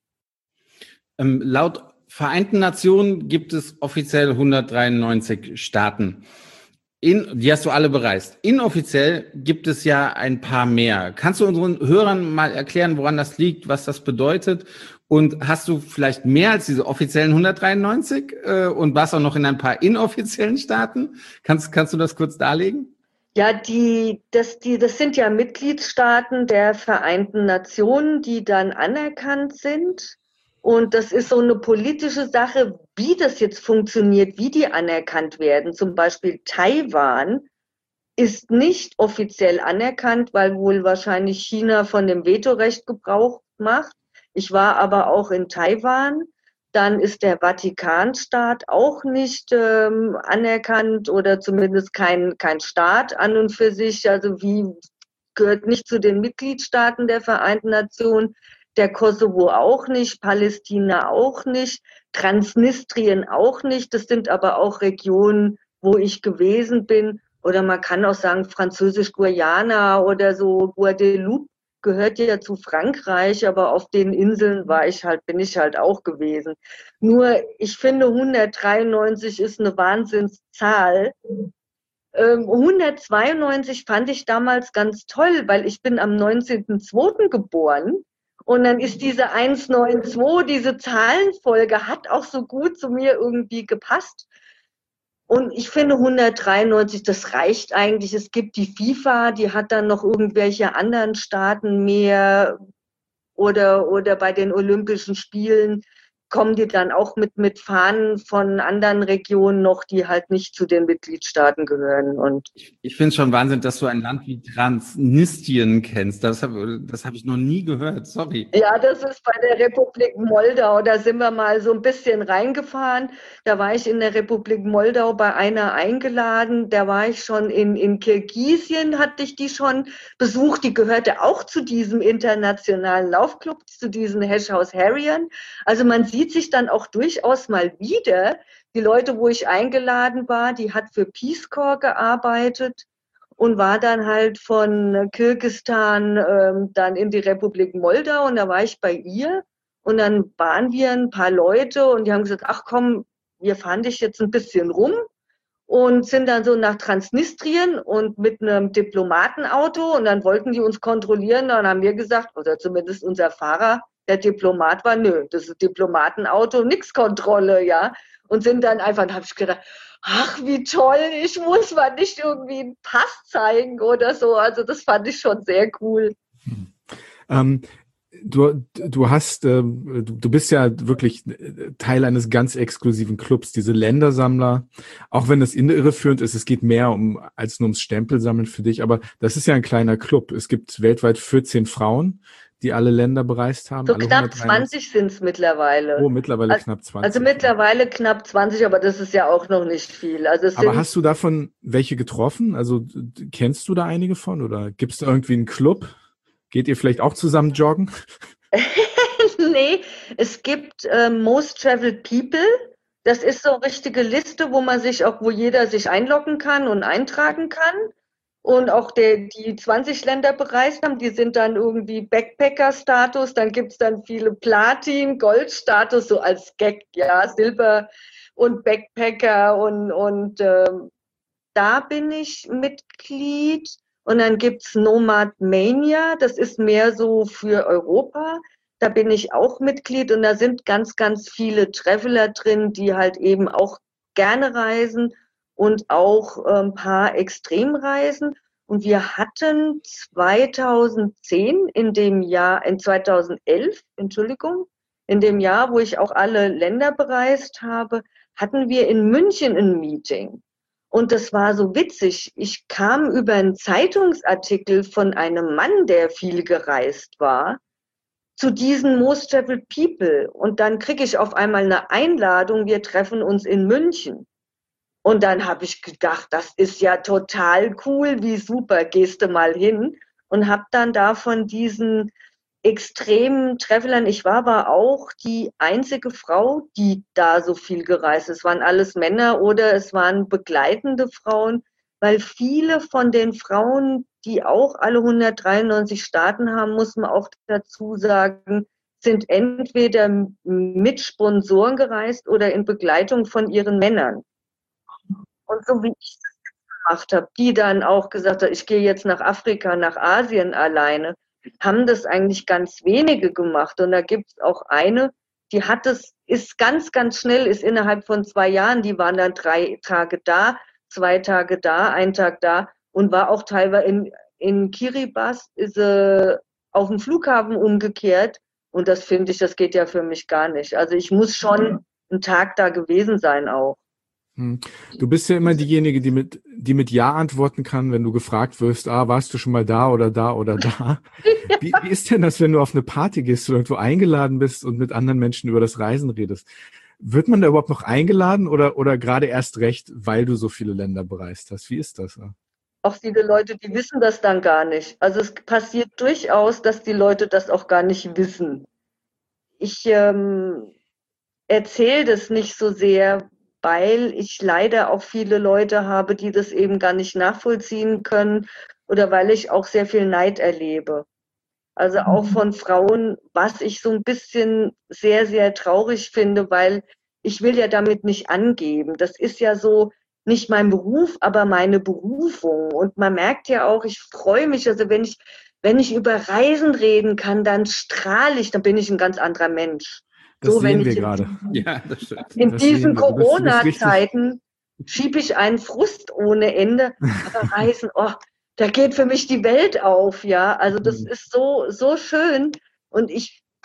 Laut Vereinten Nationen gibt es offiziell 193 Staaten. Die hast du alle bereist. Inoffiziell gibt es ja ein paar mehr. Kannst du unseren Hörern mal erklären, woran das liegt, was das bedeutet? Und hast du vielleicht mehr als diese offiziellen 193 und warst auch noch in ein paar inoffiziellen Staaten? Kannst du das kurz darlegen? Ja, das sind ja Mitgliedstaaten der Vereinten Nationen, die dann anerkannt sind. Und das ist so eine politische Sache, wie das jetzt funktioniert, wie die anerkannt werden. Zum Beispiel Taiwan ist nicht offiziell anerkannt, weil wohl wahrscheinlich China von dem Vetorecht Gebrauch macht. Ich war aber auch in Taiwan. Dann ist der Vatikanstaat auch nicht anerkannt oder zumindest kein Staat an und für sich. Also wie gehört nicht zu den Mitgliedstaaten der Vereinten Nationen. Der Kosovo auch nicht, Palästina auch nicht, Transnistrien auch nicht. Das sind aber auch Regionen, wo ich gewesen bin. Oder man kann auch sagen, Französisch-Guayana oder so, Guadeloupe gehört ja zu Frankreich, aber auf den Inseln bin ich halt auch gewesen. Nur, ich finde, 193 ist eine Wahnsinnszahl. 192 fand ich damals ganz toll, weil ich bin am 19.02. geboren. Und dann ist diese 192, diese Zahlenfolge hat auch so gut zu mir irgendwie gepasst. Und ich finde 193, das reicht eigentlich. Es gibt die FIFA, die hat dann noch irgendwelche anderen Staaten mehr oder bei den Olympischen Spielen kommen die dann auch mit Fahnen von anderen Regionen noch, die halt nicht zu den Mitgliedstaaten gehören. Und ich finde es schon Wahnsinn, dass du ein Land wie Transnistrien kennst. Das hab ich noch nie gehört, sorry. ja, das ist bei der Republik Moldau. Da sind wir mal so ein bisschen reingefahren. Da war ich in der Republik Moldau bei einer eingeladen. Da war ich schon in Kirgisien, hatte ich die schon besucht. Die gehörte auch zu diesem internationalen Laufclub, zu diesen Hash-House Harriern. Also man sieht sich dann auch durchaus mal wieder. Die Leute, wo ich eingeladen war, die hat für Peace Corps gearbeitet und war dann halt von Kirgisistan dann in die Republik Moldau und da war ich bei ihr und dann waren wir ein paar Leute und die haben gesagt, ach komm, wir fahren dich jetzt ein bisschen rum und sind dann so nach Transnistrien und mit einem Diplomatenauto und dann wollten die uns kontrollieren, dann haben wir gesagt, oder zumindest unser Fahrer, der Diplomat war, nö, das ist Diplomatenauto, nix Kontrolle, ja. Und sind dann einfach, dann habe ich gedacht, ach, wie toll, ich muss mal nicht irgendwie einen Pass zeigen oder so. Also das fand ich schon sehr cool. Du bist ja wirklich Teil eines ganz exklusiven Clubs, diese Ländersammler. Auch wenn das irreführend ist, es geht mehr als nur ums Stempelsammeln für dich, aber das ist ja ein kleiner Club. Es gibt weltweit 14 Frauen, die alle Länder bereist haben. So knapp 20 sind es mittlerweile. Oh, mittlerweile knapp 20. Also mittlerweile knapp 20, aber das ist ja auch noch nicht viel. Also aber hast du davon welche getroffen? Also kennst du da einige von oder gibt es da irgendwie einen Club? Geht ihr vielleicht auch zusammen joggen? Nee, es gibt Most Traveled People. Das ist so eine richtige Liste, wo jeder sich einloggen kann und eintragen kann. Und auch die 20 Länder bereist haben, die sind dann irgendwie Backpacker-Status. Dann gibt es dann viele Platin-, Gold-Status, so als Gag, ja, Silber und Backpacker. Und da bin ich Mitglied. Und dann gibt's Nomad Mania, das ist mehr so für Europa. Da bin ich auch Mitglied und da sind ganz, ganz viele Traveler drin, die halt eben auch gerne reisen und auch ein paar Extremreisen. Und wir hatten 2011, in dem Jahr, wo ich auch alle Länder bereist habe, hatten wir in München ein Meeting. Und das war so witzig. Ich kam über einen Zeitungsartikel von einem Mann, der viel gereist war, zu diesen Most Traveled People. Und dann kriege ich auf einmal eine Einladung, wir treffen uns in München. Und dann habe ich gedacht, das ist ja total cool, wie super, gehst du mal hin. Und habe dann da von diesen extremen Travelern, ich war aber auch die einzige Frau, die da so viel gereist ist. Es waren alles Männer oder es waren begleitende Frauen, weil viele von den Frauen, die auch alle 193 Staaten haben, muss man auch dazu sagen, sind entweder mit Sponsoren gereist oder in Begleitung von ihren Männern. Und so wie ich das gemacht habe, die dann auch gesagt haben, ich gehe jetzt nach Afrika, nach Asien alleine, haben das eigentlich ganz wenige gemacht. Und da gibt es auch eine, die ist ganz, ganz schnell, ist innerhalb von 2 Jahren, die waren dann 3 Tage da, 2 Tage da, 1 Tag da und war auch teilweise in Kiribati, ist sie auf dem Flughafen umgekehrt. Und das finde ich, das geht ja für mich gar nicht. Also ich muss schon einen Tag da gewesen sein auch. Du bist ja immer diejenige, die mit Ja antworten kann, wenn du gefragt wirst, warst du schon mal da oder da oder da? Ja. Wie ist denn das, wenn du auf eine Party gehst oder irgendwo eingeladen bist und mit anderen Menschen über das Reisen redest? Wird man da überhaupt noch eingeladen oder gerade erst recht, weil du so viele Länder bereist hast? Wie ist das? Auch viele Leute, die wissen das dann gar nicht. Also es passiert durchaus, dass die Leute das auch gar nicht wissen. Ich erzähle das nicht so sehr, weil ich leider auch viele Leute habe, die das eben gar nicht nachvollziehen können oder weil ich auch sehr viel Neid erlebe. Also auch von Frauen, was ich so ein bisschen sehr, sehr traurig finde, weil ich will ja damit nicht angeben. Das ist ja so nicht mein Beruf, aber meine Berufung. Und man merkt ja auch, ich freue mich, also wenn ich über Reisen reden kann, dann strahle ich, dann bin ich ein ganz anderer Mensch. Das so, sehen wir gerade. Ja, das stimmt. In diesen Corona-Zeiten schiebe ich einen Frust ohne Ende. Aber Reisen, da geht für mich die Welt auf, ja. Also das ist so, so schön. Und ich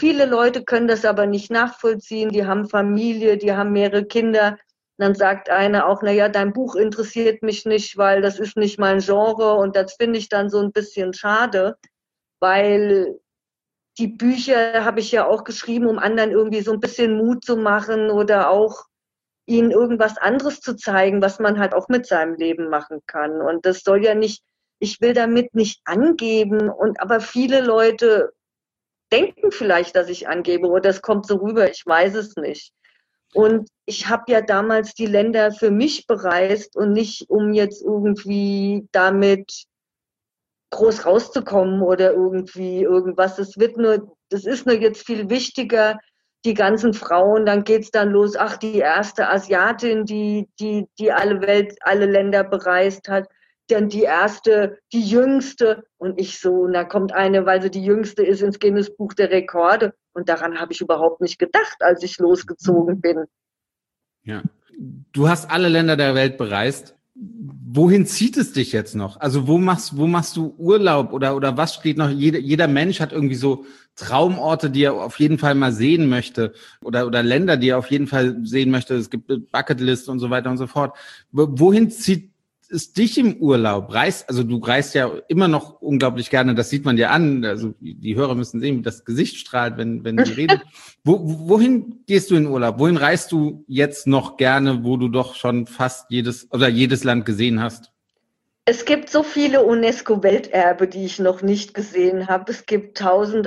viele Leute können das aber nicht nachvollziehen, die haben Familie, die haben mehrere Kinder. Dann sagt einer auch, naja, dein Buch interessiert mich nicht, weil das ist nicht mein Genre und das finde ich dann so ein bisschen schade, weil die Bücher habe ich ja auch geschrieben, um anderen irgendwie so ein bisschen Mut zu machen oder auch ihnen irgendwas anderes zu zeigen, was man halt auch mit seinem Leben machen kann. Und das soll ja nicht, ich will damit nicht angeben, aber viele Leute denken vielleicht, dass ich angebe oder es kommt so rüber, ich weiß es nicht. Und ich habe ja damals die Länder für mich bereist und nicht, um jetzt irgendwie damit groß rauszukommen oder irgendwie irgendwas. Das ist nur jetzt viel wichtiger, die ganzen Frauen, dann geht's dann los, ach, die erste Asiatin, die alle Länder bereist hat, dann die erste, die jüngste und ich so, und da kommt eine, weil sie die jüngste ist, ins Guinness-Buch der Rekorde und daran habe ich überhaupt nicht gedacht, als ich losgezogen bin. Ja. Du hast alle Länder der Welt bereist. Wohin zieht es dich jetzt noch? Also wo machst du Urlaub oder was steht noch? Jeder Mensch hat irgendwie so Traumorte, die er auf jeden Fall mal sehen möchte oder Länder, die er auf jeden Fall sehen möchte. Es gibt eine Bucketlist und so weiter und so fort. Wohin zieht es dich im Urlaub? Also du reist ja immer noch unglaublich gerne, das sieht man dir an. Also die Hörer müssen sehen, wie das Gesicht strahlt, wenn sie reden. Wohin gehst du in Urlaub? Wohin reist du jetzt noch gerne, wo du doch schon fast jedes Land gesehen hast? Es gibt so viele UNESCO-Welterbe, die ich noch nicht gesehen habe. Es gibt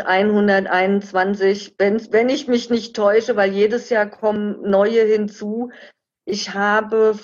1121, wenn ich mich nicht täusche, weil jedes Jahr kommen neue hinzu. Ich habe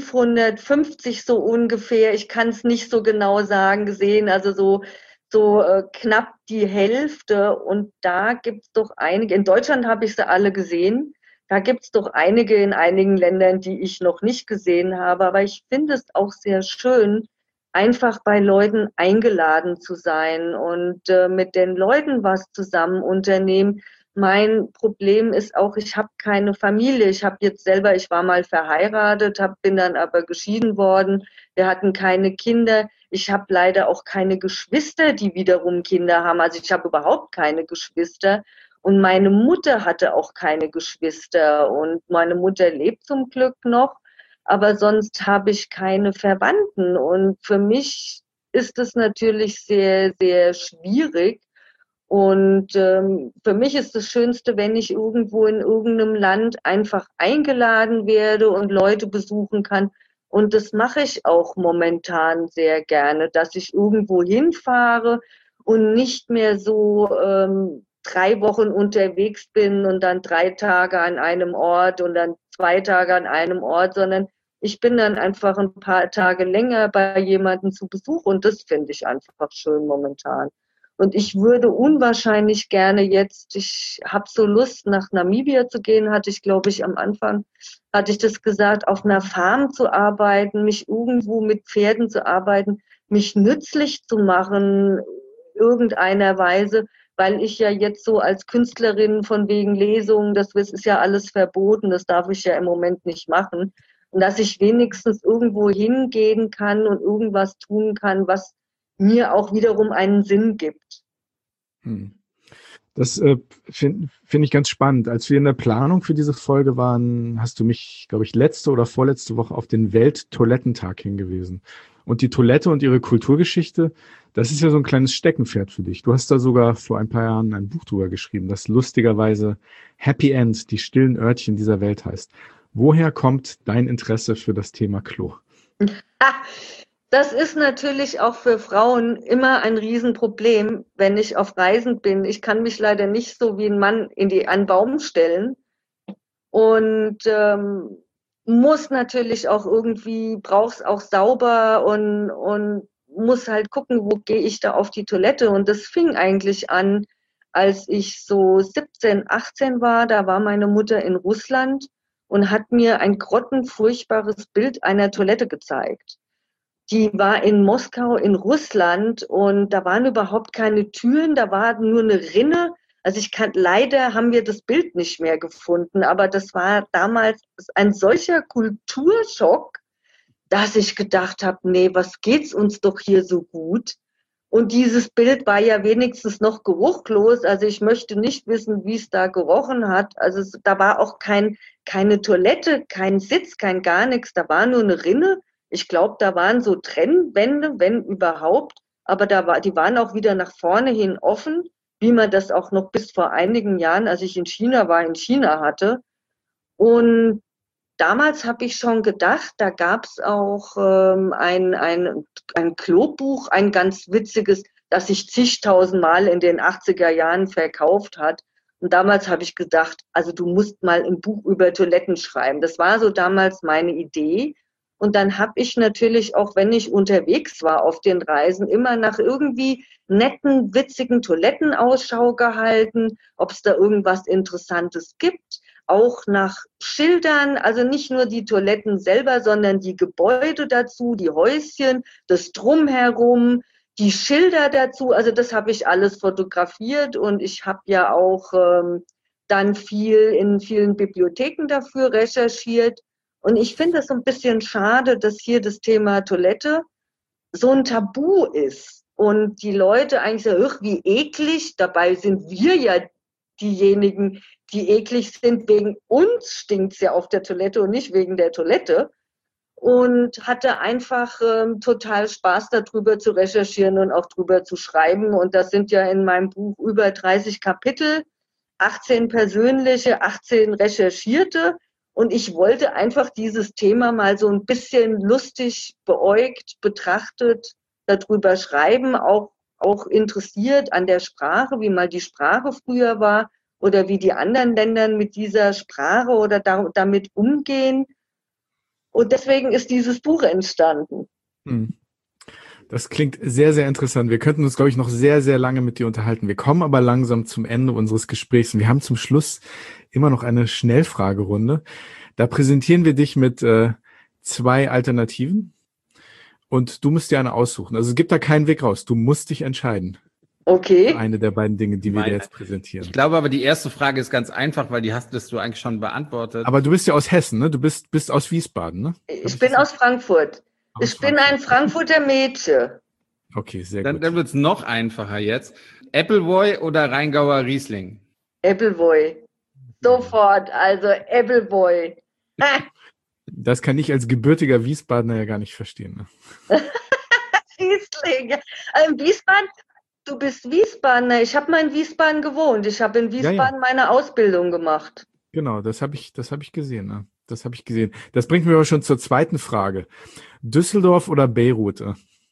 550 so ungefähr, ich kann es nicht so genau sagen, gesehen, also so knapp die Hälfte. Und da gibt es doch einige, in Deutschland habe ich sie alle gesehen, da gibt es doch einige in einigen Ländern, die ich noch nicht gesehen habe. Aber ich finde es auch sehr schön, einfach bei Leuten eingeladen zu sein und mit den Leuten was zusammen unternehmen. Mein Problem ist auch, ich habe keine Familie. Ich war mal verheiratet, bin dann aber geschieden worden. Wir hatten keine Kinder. Ich habe leider auch keine Geschwister, die wiederum Kinder haben. Also ich habe überhaupt keine Geschwister. Und meine Mutter hatte auch keine Geschwister. Und meine Mutter lebt zum Glück noch. Aber sonst habe ich keine Verwandten. Und für mich ist es natürlich sehr, sehr schwierig. Und für mich ist das Schönste, wenn ich irgendwo in irgendeinem Land einfach eingeladen werde und Leute besuchen kann. Und das mache ich auch momentan sehr gerne, dass ich irgendwo hinfahre und nicht mehr so 3 Wochen unterwegs bin und dann 3 Tage an einem Ort und dann 2 Tage an einem Ort, sondern ich bin dann einfach ein paar Tage länger bei jemandem zu Besuch und das finde ich einfach schön momentan. Und ich würde unwahrscheinlich gerne ich habe so Lust, nach Namibia zu gehen, glaube ich, am Anfang, hatte ich das gesagt, auf einer Farm zu arbeiten, mich irgendwo mit Pferden zu arbeiten, mich nützlich zu machen, irgendeiner Weise, weil ich ja jetzt so als Künstlerin von wegen Lesungen, das ist ja alles verboten, das darf ich ja im Moment nicht machen. Und dass ich wenigstens irgendwo hingehen kann und irgendwas tun kann, was mir auch wiederum einen Sinn gibt. Das finde ich ganz spannend. Als wir in der Planung für diese Folge waren, hast du mich, glaube ich, letzte oder vorletzte Woche auf den Welttoilettentag hingewiesen. Und die Toilette und ihre Kulturgeschichte, das ist ja so ein kleines Steckenpferd für dich. Du hast da sogar vor ein paar Jahren ein Buch drüber geschrieben, das lustigerweise Happy End, die stillen Örtchen dieser Welt heißt. Woher kommt dein Interesse für das Thema Klo? Das ist natürlich auch für Frauen immer ein Riesenproblem, wenn ich auf Reisen bin. Ich kann mich leider nicht so wie ein Mann einen Baum stellen und muss natürlich auch irgendwie, brauch's auch sauber und muss halt gucken, wo gehe ich da auf die Toilette. Und das fing eigentlich an, als ich so 17, 18 war. Da war meine Mutter in Russland und hat mir ein grottenfurchtbares Bild einer Toilette gezeigt. Die war in Moskau in Russland und da waren überhaupt keine Türen, da war nur eine Rinne. Also leider haben wir das Bild nicht mehr gefunden, aber das war damals ein solcher Kulturschock, dass ich gedacht habe, nee, was geht's uns doch hier so gut? Und dieses Bild war ja wenigstens noch geruchlos. Also ich möchte nicht wissen, wie es da gerochen hat. Also da war auch keine Toilette, kein Sitz, kein gar nichts. Da war nur eine Rinne. Ich glaube, da waren so Trennwände, wenn überhaupt. Aber die waren auch wieder nach vorne hin offen, wie man das auch noch bis vor einigen Jahren, als ich in China war, in China hatte. Und damals habe ich schon gedacht, da gab es auch ein Klobuch, ein ganz witziges, das sich zigtausendmal in den 80er Jahren verkauft hat. Und damals habe ich gedacht, also du musst mal ein Buch über Toiletten schreiben. Das war so damals meine Idee. Und dann habe ich natürlich auch, wenn ich unterwegs war auf den Reisen, immer nach irgendwie netten, witzigen Toiletten Ausschau gehalten, ob es da irgendwas Interessantes gibt. Auch nach Schildern, also nicht nur die Toiletten selber, sondern die Gebäude dazu, die Häuschen, das Drumherum, die Schilder dazu. Also das habe ich alles fotografiert und ich habe ja auch dann in vielen Bibliotheken dafür recherchiert. Und ich finde es so ein bisschen schade, dass hier das Thema Toilette so ein Tabu ist und die Leute eigentlich sagen, wie eklig, dabei sind wir ja diejenigen, die eklig sind. Wegen uns stinkt es ja auf der Toilette und nicht wegen der Toilette. Und hatte einfach total Spaß darüber zu recherchieren und auch drüber zu schreiben. Und das sind ja in meinem Buch über 30 Kapitel, 18 persönliche, 18 recherchierte. Und ich wollte einfach dieses Thema mal so ein bisschen lustig beäugt, betrachtet, darüber schreiben, auch interessiert an der Sprache, wie mal die Sprache früher war oder wie die anderen Länder mit dieser Sprache oder damit umgehen. Und deswegen ist dieses Buch entstanden. Das klingt sehr, sehr interessant. Wir könnten uns, glaube ich, noch sehr, sehr lange mit dir unterhalten. Wir kommen aber langsam zum Ende unseres Gesprächs. Und wir haben zum Schluss immer noch eine Schnellfragerunde. Da präsentieren wir dich mit 2 Alternativen. Und du musst dir eine aussuchen. Also es gibt da keinen Weg raus. Du musst dich entscheiden. Okay. Für eine der beiden Dinge, die wir dir jetzt präsentieren. Ich glaube aber, die erste Frage ist ganz einfach, weil die hast du eigentlich schon beantwortet. Aber du bist ja aus Hessen, ne? Du bist aus Wiesbaden, ne? Ich bin aus Frankfurt. Ich bin ein Frankfurter Mädchen. Okay, sehr gut. Dann wird es noch einfacher jetzt. Appleboy oder Rheingauer Riesling? Appleboy. Sofort, also Appleboy. Das kann ich als gebürtiger Wiesbadener ja gar nicht verstehen. Ne? Riesling. Wiesbaden, du bist Wiesbadener. Ich habe mal in Wiesbaden gewohnt. Ich habe in Wiesbaden meine Ausbildung gemacht. Genau, das habe ich gesehen. Ne? Das habe ich gesehen. Das bringt mich aber schon zur zweiten Frage. Düsseldorf oder Beirut?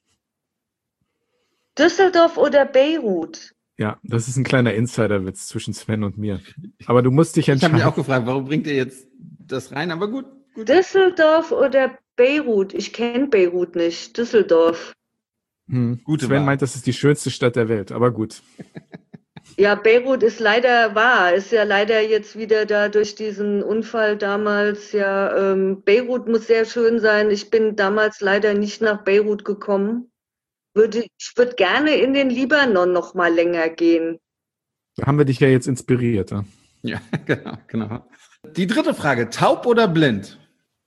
Düsseldorf oder Beirut? Ja, das ist ein kleiner Insiderwitz zwischen Sven und mir. Aber du musst dich entscheiden. Ich habe mich auch gefragt, warum bringt ihr jetzt das rein? Aber gut. Düsseldorf oder Beirut? Ich kenne Beirut nicht. Düsseldorf. Sven meint, das ist die schönste Stadt der Welt, aber gut. Ja, Beirut ist leider wahr. Ist ja leider jetzt wieder da durch diesen Unfall damals. Ja, Beirut muss sehr schön sein. Ich bin damals leider nicht nach Beirut gekommen. Ich würde gerne in den Libanon noch mal länger gehen. Da haben wir dich ja jetzt inspiriert. Ja, genau. Die dritte Frage, taub oder blind?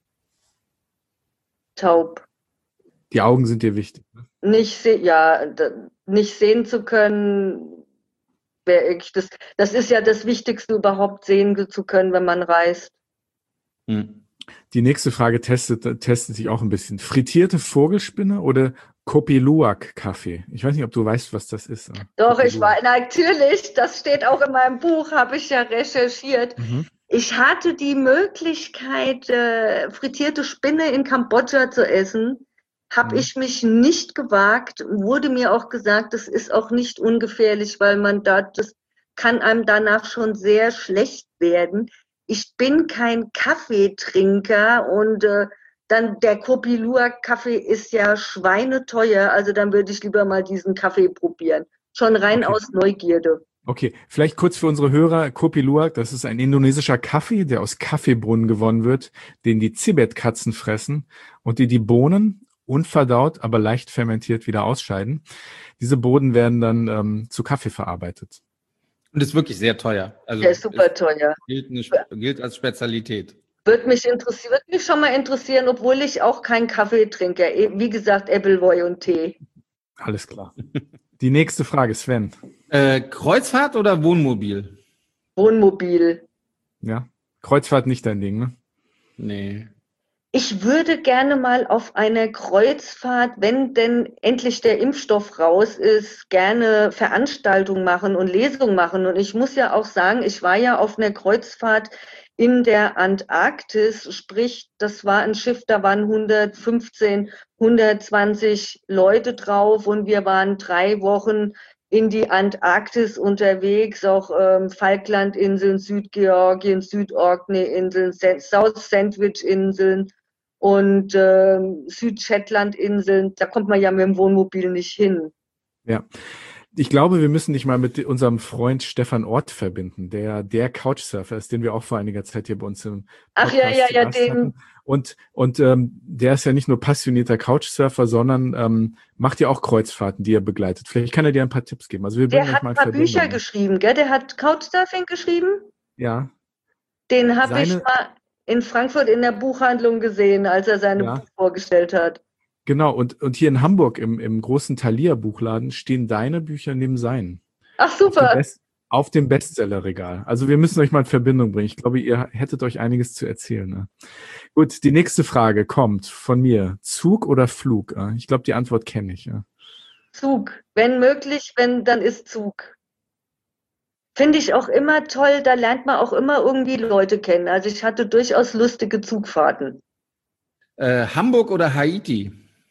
Taub. Die Augen sind dir wichtig. Nicht sehen zu können, das ist ja das Wichtigste überhaupt, sehen zu können, wenn man reist. Die nächste Frage testet sich auch ein bisschen. Frittierte Vogelspinne oder Kopi Luwak Kaffee? Ich weiß nicht, ob du weißt, was das ist. Doch, ich weiß, natürlich, das steht auch in meinem Buch, habe ich ja recherchiert. Ich hatte die Möglichkeit, frittierte Spinne in Kambodscha zu essen. Habe ich mich nicht gewagt, wurde mir auch gesagt, das ist auch nicht ungefährlich, weil das kann einem danach schon sehr schlecht werden. Ich bin kein Kaffeetrinker und dann der Kopi Luwak Kaffee ist ja schweineteuer, also dann würde ich lieber mal diesen Kaffee probieren. Schon rein aus Neugierde. Okay, vielleicht kurz für unsere Hörer, Kopi Luwak, das ist ein indonesischer Kaffee, der aus Kaffeebrunnen gewonnen wird, den die Tibet-Katzen fressen und die Bohnen unverdaut, aber leicht fermentiert wieder ausscheiden. Diese Bohnen werden dann zu Kaffee verarbeitet. Und ist wirklich sehr teuer. Also der ist super teuer. Gilt als Spezialität. Würde mich schon mal interessieren, obwohl ich auch keinen Kaffee trinke. Wie gesagt, Appleboy und Tee. Alles klar. Die nächste Frage, Sven. Kreuzfahrt oder Wohnmobil? Wohnmobil. Ja, Kreuzfahrt nicht dein Ding, ne? Nee. Ich würde gerne mal auf einer Kreuzfahrt, wenn denn endlich der Impfstoff raus ist, gerne Veranstaltungen machen und Lesungen machen. Und ich muss ja auch sagen, ich war ja auf einer Kreuzfahrt in der Antarktis, sprich, das war ein Schiff, da waren 115, 120 Leute drauf und wir waren 3 Wochen in die Antarktis unterwegs, auch Falklandinseln, Südgeorgien, Südorkney-Inseln, South Sandwich-Inseln und Südshetland-Inseln. Da kommt man ja mit dem Wohnmobil nicht hin. Ja. Ich glaube, wir müssen dich mal mit unserem Freund Stefan Ort verbinden, der Couchsurfer ist, den wir auch vor einiger Zeit hier bei uns im Podcast den. Und der ist ja nicht nur passionierter Couchsurfer, sondern macht ja auch Kreuzfahrten, die er begleitet. Vielleicht kann er dir ein paar Tipps geben. Also wir der hat ein paar Bücher geschrieben, gell? Der hat Couchsurfing geschrieben. Ja. Den habe ich mal in Frankfurt in der Buchhandlung gesehen, als er seine Buch vorgestellt hat. Genau, und hier in Hamburg im großen Thalia-Buchladen stehen deine Bücher neben seinen. Ach, super. Auf dem Bestsellerregal. Also wir müssen euch mal in Verbindung bringen. Ich glaube, ihr hättet euch einiges zu erzählen. Ne? Gut, die nächste Frage kommt von mir. Zug oder Flug? Ich glaube, die Antwort kenne ich. Ja. Zug. Wenn möglich, dann ist Zug. Finde ich auch immer toll. Da lernt man auch immer irgendwie Leute kennen. Also ich hatte durchaus lustige Zugfahrten. Hamburg oder Haiti?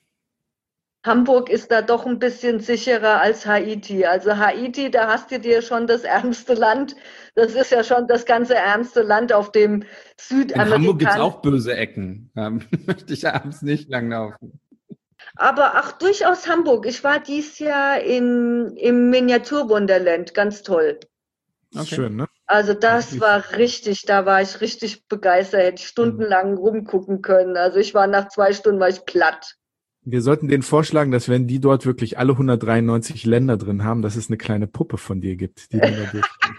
Hamburg ist da doch ein bisschen sicherer als Haiti. Also Haiti, da hast du dir schon das ärmste Land. Das ist ja schon das ganze ärmste Land auf dem Südamerika. In Hamburg gibt es auch böse Ecken. Möchte ich abends nicht langlaufen. Aber auch durchaus Hamburg. Ich war dieses Jahr im Miniaturwunderland. Ganz toll. Okay. Schön, ne? Also das war richtig, da war ich richtig begeistert. Hätte ich stundenlang rumgucken können. Also ich war nach 2 Stunden war ich platt. Wir sollten denen vorschlagen, dass wenn die dort wirklich alle 193 Länder drin haben, dass es eine kleine Puppe von dir gibt, die dann da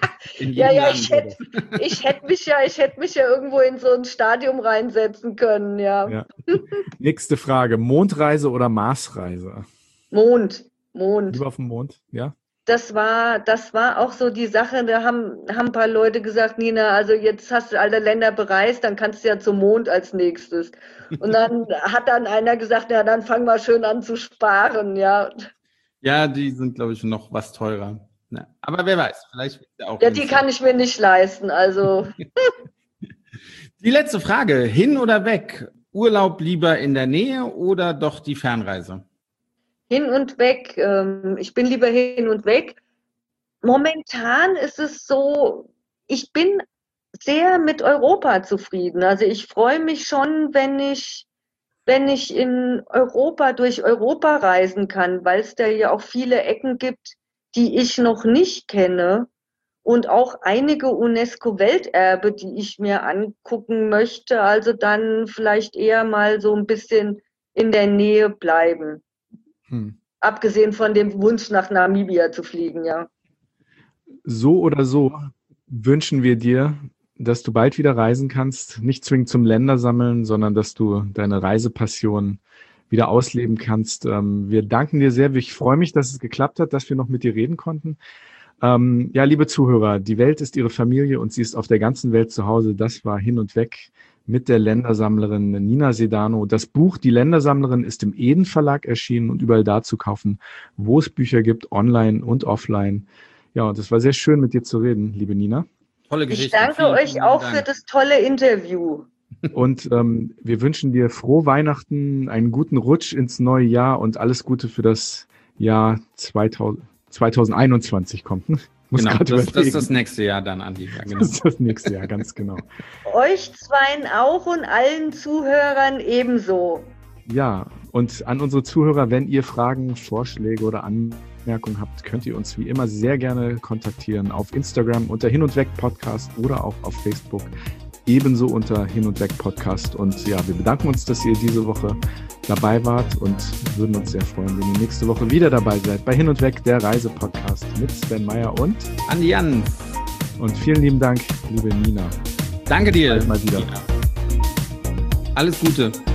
ich hätte mich ja irgendwo in so ein Stadium reinsetzen können, ja. Nächste Frage, Mondreise oder Marsreise? Mond. Lieber auf dem Mond, ja? Das war auch so die Sache, da haben ein paar Leute gesagt, Nina, also jetzt hast du alle Länder bereist, dann kannst du ja zum Mond als nächstes. Und dann hat dann einer gesagt, ja, dann fang mal schön an zu sparen, ja. Ja, die sind, glaube ich, noch was teurer. Na, aber wer weiß, vielleicht wird ja auch. Ja, die kann ich mir nicht leisten, also. Die letzte Frage, hin oder weg? Urlaub lieber in der Nähe oder doch die Fernreise? Hin und weg. Ich bin lieber hin und weg. Momentan ist es so, ich bin sehr mit Europa zufrieden. Also ich freue mich schon, wenn ich in Europa durch Europa reisen kann, weil es da ja auch viele Ecken gibt, die ich noch nicht kenne und auch einige UNESCO-Welterbe, die ich mir angucken möchte. Also dann vielleicht eher mal so ein bisschen in der Nähe bleiben. Abgesehen von dem Wunsch, nach Namibia zu fliegen, ja. So oder so wünschen wir dir, dass du bald wieder reisen kannst, nicht zwingend zum Ländersammeln, sondern dass du deine Reisepassion wieder ausleben kannst. Wir danken dir sehr. Ich freue mich, dass es geklappt hat, dass wir noch mit dir reden konnten. Ja, liebe Zuhörer, die Welt ist ihre Familie und sie ist auf der ganzen Welt zu Hause. Das war Hin und Weg mit der Ländersammlerin Nina Sedano. Das Buch Die Ländersammlerin ist im Eden Verlag erschienen und überall da zu kaufen, wo es Bücher gibt, online und offline. Ja, und es war sehr schön, mit dir zu reden, liebe Nina. Tolle Geschichte. Ich danke euch auch für das tolle Interview. Und wir wünschen dir frohe Weihnachten, einen guten Rutsch ins neue Jahr und alles Gute für das Jahr 2021 kommt. Genau, das ist das nächste Jahr dann, Andi. Ja, genau. Das ist das nächste Jahr, ganz genau. Euch zweien auch und allen Zuhörern ebenso. Ja, und an unsere Zuhörer, wenn ihr Fragen, Vorschläge oder Anmerkungen habt, könnt ihr uns wie immer sehr gerne kontaktieren auf Instagram unter Hin und Weg Podcast oder auch auf Facebook ebenso unter Hin und Weg Podcast. Und ja, wir bedanken uns, dass ihr diese Woche dabei wart und würden uns sehr freuen, wenn ihr nächste Woche wieder dabei seid bei Hin und Weg, der Reisepodcast mit Sven Meyer und Andi Jans. Und vielen lieben Dank, liebe Nina. Danke dir. Mal wieder. Alles Gute.